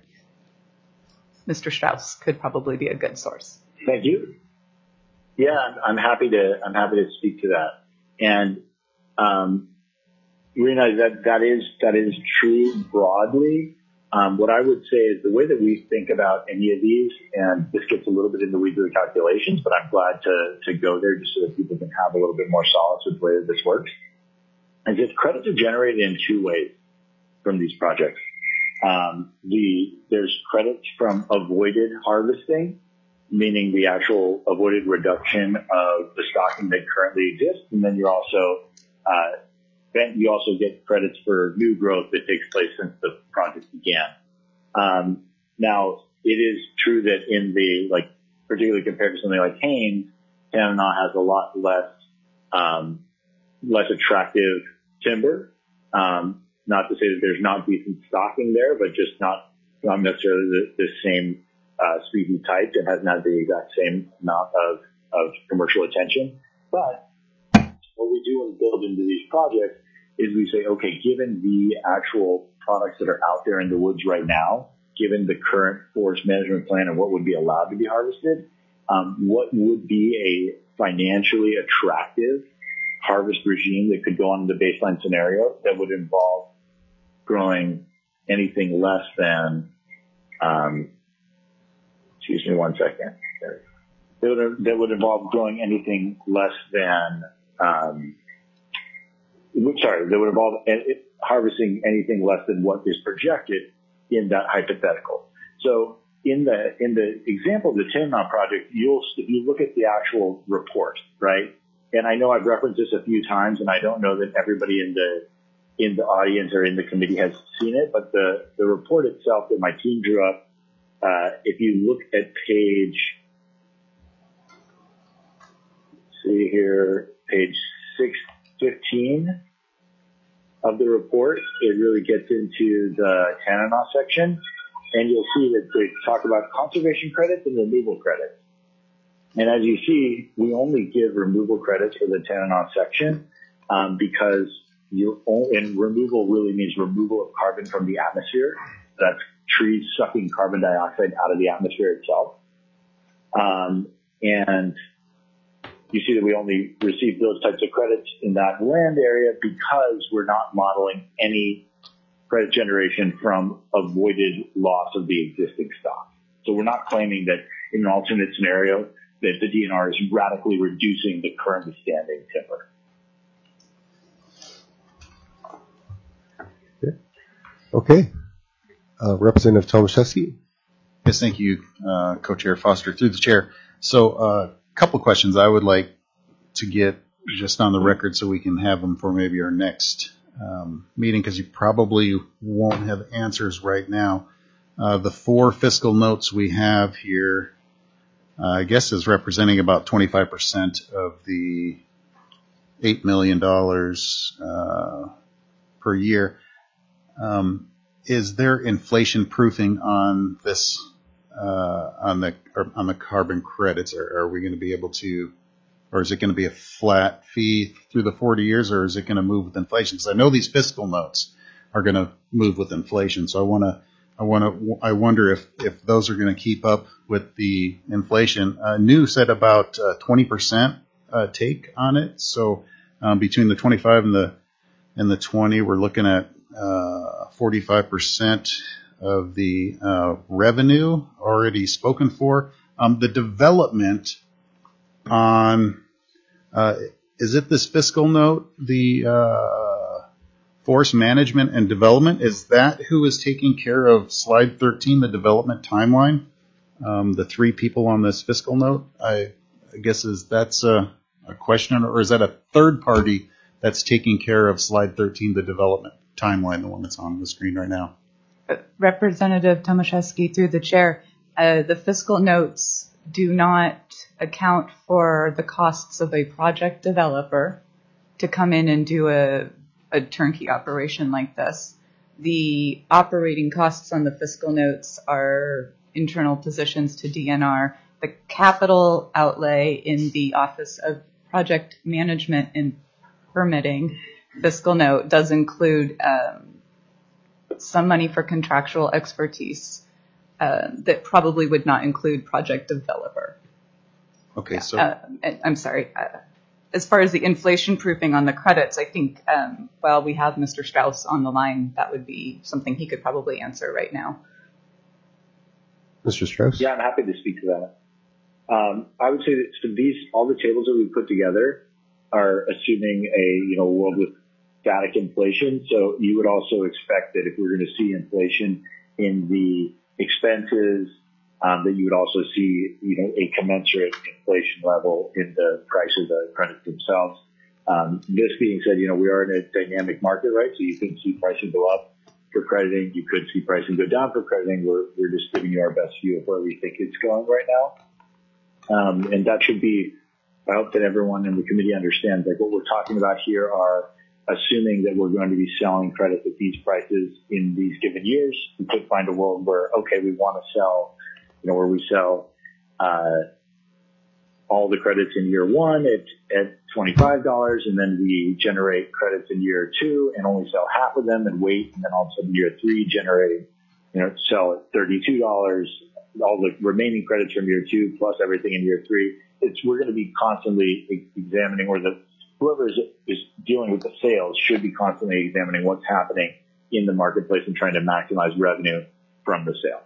Mister Strauss could probably be a good source. Thank you. Yeah, I'm, I'm happy to I'm happy to speak to that. And um, Rena, that that is that is true broadly. Um, what I would say is the way that we think about any of these, and this gets a little bit in the weeds of the calculations, but I'm glad to to go there just so that people can have a little bit more solace with the way that this works. And just credits are generated in two ways from these projects. Um, the there's credits from avoided harvesting, meaning the actual avoided reduction of the stocking that currently exists, and then you're also uh, then you also get credits for new growth that takes place since the project began. Um, now, it is true that in the like, particularly compared to something like Haines, Tanana has a lot less um, less attractive timber. Um, not to say that there's not decent stocking there, but just not not necessarily the, the same uh, species type. It hasn't had the exact same amount of, of commercial attention. But what we do when we build into these projects is we say, okay, given the actual products that are out there in the woods right now, given the current forest management plan and what would be allowed to be harvested, um, what would be a financially attractive harvest regime that could go on in the baseline scenario that would involve growing anything less than, um, excuse me one second, that would, that would involve growing anything less than, um, sorry, that would involve harvesting anything less than what is projected in that hypothetical. So in the in the example of the Tanana project, you'll if you look at the actual report, right? And I know I've referenced this a few times, and I don't know that everybody in the in the audience or in the committee has seen it, but the the report itself that my team drew up, uh, if you look at page, let's see here, page six fifteen of the report, it really gets into the Tanana section, and you'll see that they talk about conservation credits and removal credits. And as you see, we only give removal credits for the Tanana section um, because you only, and removal really means removal of carbon from the atmosphere. That's trees sucking carbon dioxide out of the atmosphere itself. Um, and you see that we only receive those types of credits in that land area because we're not modeling any credit generation from avoided loss of the existing stock. So we're not claiming that in an alternate scenario that the D N R is radically reducing the currently standing timber. Okay. Uh, Representative Tomaszewski. Yes, thank you, uh, Co-Chair Foster, through the chair. So a uh, couple questions I would like to get just on the record so we can have them for maybe our next um, meeting, because you probably won't have answers right now. Uh, the four fiscal notes we have here, uh, I guess, is representing about twenty-five percent of the eight million dollars uh, per year. Um, is there inflation proofing on this, uh, on the or on the carbon credits? Or are we going to be able to, or is it going to be a flat fee through the forty years, or is it going to move with inflation? Because I know these fiscal notes are going to move with inflation, so I want to, I want to, I wonder if if those are going to keep up with the inflation. Uh, New said about uh, twenty percent uh, take on it, so um, between the twenty-five and the and the twenty, we're looking at uh, forty-five percent of the uh, revenue already spoken for. Um, the development on, uh, is it this fiscal note, the uh, forest management and development? Is that who is taking care of slide thirteen, the development timeline? um, the three people on this fiscal note. I, I guess is that's a, a question, or is that a third party that's taking care of slide thirteen, the development timeline, the one that's on the screen right now? Representative Tomaszewski, through the chair, uh, the fiscal notes do not account for the costs of a project developer to come in and do a, a turnkey operation like this. The operating costs on the fiscal notes are internal positions to D N R. The capital outlay in the Office of Project Management and Permitting fiscal note does include um, some money for contractual expertise uh, that probably would not include project developer. Okay, so Uh, and- I'm sorry. Uh, as far as the inflation proofing on the credits, I think um, while we have Mister Strauss on the line, that would be something he could probably answer right now. Mister Strauss? Yeah, I'm happy to speak to that. Um, I would say that so these, all the tables that we put together are assuming a, you know, world with static inflation. So you would also expect that if we're going to see inflation in the expenses, um, that you would also see, you know, a commensurate inflation level in the price of the credits themselves. Um, this being said, you know, we are in a dynamic market, right? So you could see pricing go up for crediting. You could see pricing go down for crediting. We're, we're just giving you our best view of where we think it's going right now. Um, and that should be, I hope that everyone in the committee understands, like what we're talking about here are assuming that we're going to be selling credits at these prices in these given years. We could find a world where, okay, we want to sell, you know, where we sell, uh, all the credits in year one at, at twenty-five dollars, and then we generate credits in year two and only sell half of them and wait, and then all of a sudden year three generate, you know, sell at thirty-two dollars, all the remaining credits from year two plus everything in year three. It's, we're going to be constantly examining, or the, whoever is, is dealing with the sales should be constantly examining what's happening in the marketplace and trying to maximize revenue from the sale.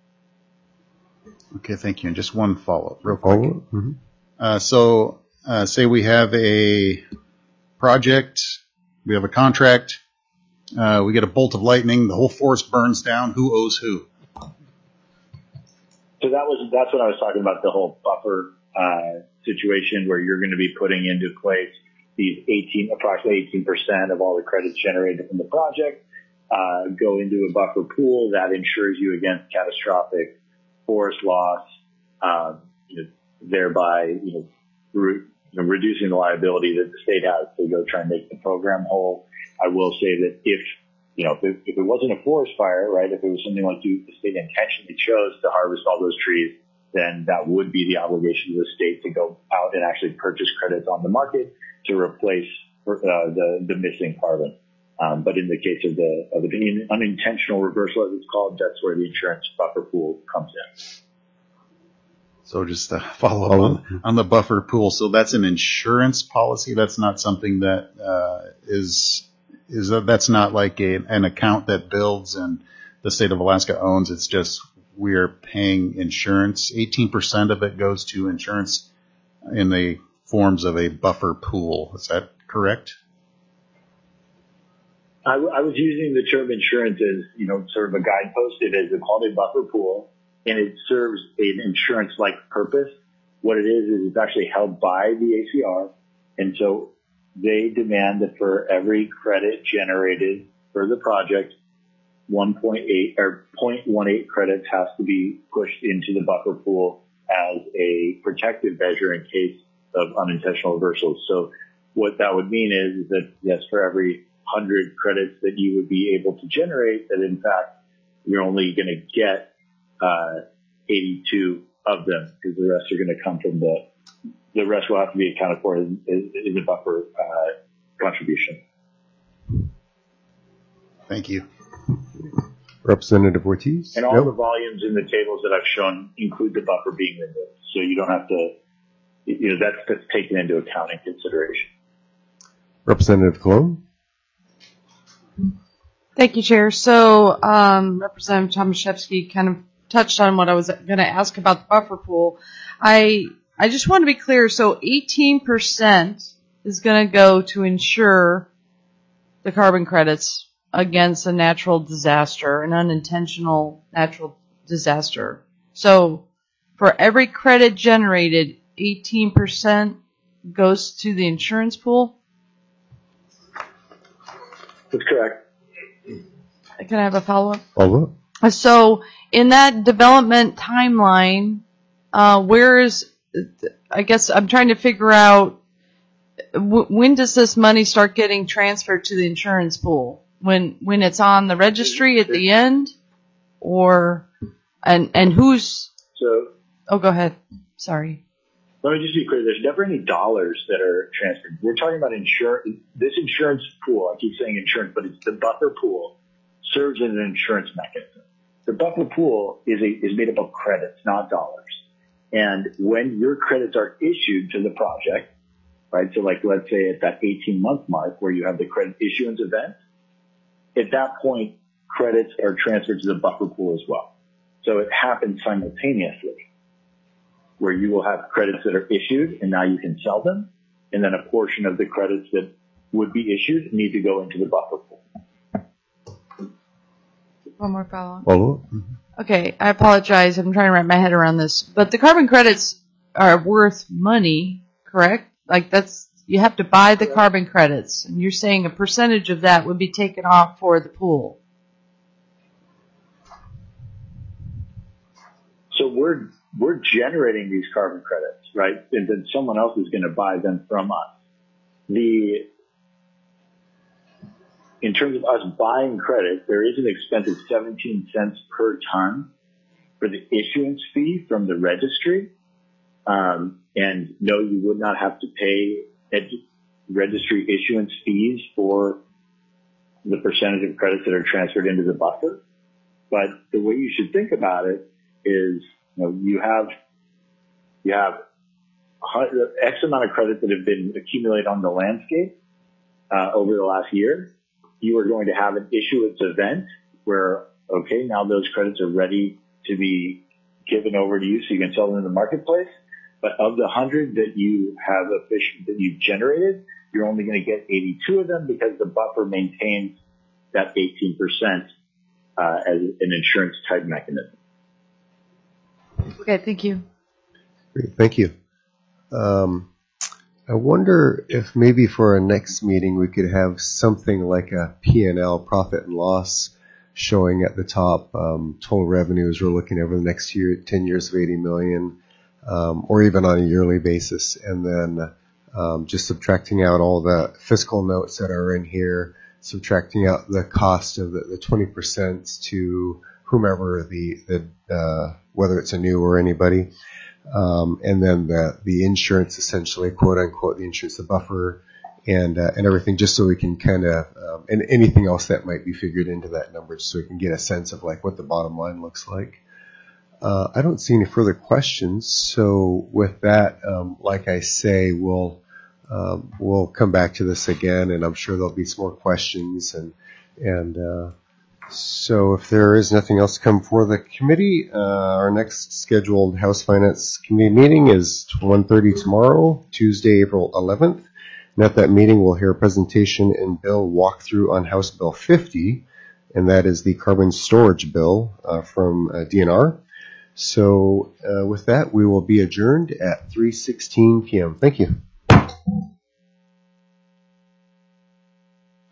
okay, thank you. And just one follow-up, real quick. Mm-hmm. Uh, so, uh, say we have a project, we have a contract, uh, we get a bolt of lightning, the whole forest burns down. Who owes who? So that was, that's what I was talking about, the whole buffer, uh, situation where you're going to be putting into place these eighteen, approximately eighteen percent of all the credits generated from the project, uh, go into a buffer pool that insures you against catastrophic forest loss, um, you know, thereby, you know, re- you know, reducing the liability that the state has to go try and make the program whole. I will say that if, you know, if it, if it wasn't a forest fire, right, if it was something like you, the state intentionally chose to harvest all those trees, then that would be the obligation of the state to go out and actually purchase credits on the market to replace uh, the, the missing carbon. Um, but in the case of the, of the unintentional reversal, as it's called, that's where the insurance buffer pool comes in. So just to follow up on, on the buffer pool. So that's an insurance policy. That's not something that uh, is is a, that's not like a, an account that builds and the state of Alaska owns. It's just we're paying insurance. eighteen percent of it goes to insurance in the forms of a buffer pool. Is that correct? I, w- I was using the term insurance as, you know, sort of a guidepost. It is called a buffer pool, and it serves an insurance-like purpose. What it is is it's actually held by the A C R, and so they demand that for every credit generated for the project, one point eight or zero point one eight credits has to be pushed into the buffer pool as a protective measure in case of unintentional reversals. So what that would mean is that, yes, for every one hundred credits that you would be able to generate, that in fact you're only going to get uh, eighty-two of them, because the rest are going to come from the, the rest will have to be accounted for in, in, in the buffer uh, contribution. Thank you. Representative Ortiz? And all Yep. the volumes in the tables that I've shown include the buffer being removed. So you don't have to, you know, that's, that's taken into account in consideration. Representative Colon? Thank you, Chair. So um, Representative Tomaszewski kind of touched on what I was going to ask about the buffer pool. I I just want to be clear. So eighteen percent is going to go to insure the carbon credits against a natural disaster, an unintentional natural disaster. So for every credit generated, eighteen percent goes to the insurance pool? That's correct. Can I have a follow-up? Follow up? So in that development timeline, uh, where is, I guess I'm trying to figure out, w- when does this money start getting transferred to the insurance pool? When when it's on the registry at the end? Or, and and who's, So oh, go ahead. Sorry. let me just be clear. There's never any dollars that are transferred. We're talking about insurance. This insurance pool, I keep saying insurance, but it's the buffer pool, serves as an insurance mechanism. The buffer pool is a, is made up of credits, not dollars. And when your credits are issued to the project, right? So like, let's say at that eighteen month mark where you have the credit issuance event, at that point, credits are transferred to the buffer pool as well. So it happens simultaneously, where you will have credits that are issued and now you can sell them. And then a portion of the credits that would be issued need to go into the buffer pool. One more follow-up. Follow up? Okay, I apologize. I'm trying to wrap my head around this. But the carbon credits are worth money, correct? Like that's, you have to buy the carbon credits. And you're saying a percentage of that would be taken off for the pool. So we're, we're generating these carbon credits, right? And then someone else is going to buy them from us. The, in terms of us buying credit, there is an expense of seventeen cents per ton for the issuance fee from the registry. Um, and no, you would not have to pay ed- registry issuance fees for the percentage of credits that are transferred into the buffer. But the way you should think about it is, you know, you have, you have X amount of credits that have been accumulated on the landscape, uh, over the last year. You are going to have an issuance event where, okay, now those credits are ready to be given over to you so you can sell them in the marketplace. But of the hundred that you have efficient, that you've generated, you're only going to get eighty-two of them because the buffer maintains that eighteen percent, uh, as an insurance type mechanism. Okay, thank you. Great, thank you. Um, I wonder if maybe for our next meeting we could have something like a P and L, profit and loss, showing at the top um, total revenues we're looking over the next year, ten years of eighty million, um, or even on a yearly basis, and then um, just subtracting out all the fiscal notes that are in here, subtracting out the cost of the, the twenty percent to whomever the, the uh, whether it's a new or anybody. Um, and then the, the insurance, essentially, quote unquote, the insurance, the buffer, and uh, and everything, just so we can kind of, um, and anything else that might be figured into that number, just so we can get a sense of like what the bottom line looks like. Uh, I don't see any further questions, so with that, um, like I say, we'll um, we'll come back to this again, and I'm sure there'll be some more questions, and and. Uh, So if there is nothing else to come before the committee, uh, our next scheduled House Finance Committee meeting is one thirty tomorrow, Tuesday, April eleventh. And at that meeting, we'll hear a presentation and bill walkthrough on House Bill fifty, and that is the carbon storage bill uh, from uh, D N R. So uh, with that, we will be adjourned at three sixteen p.m. Thank you.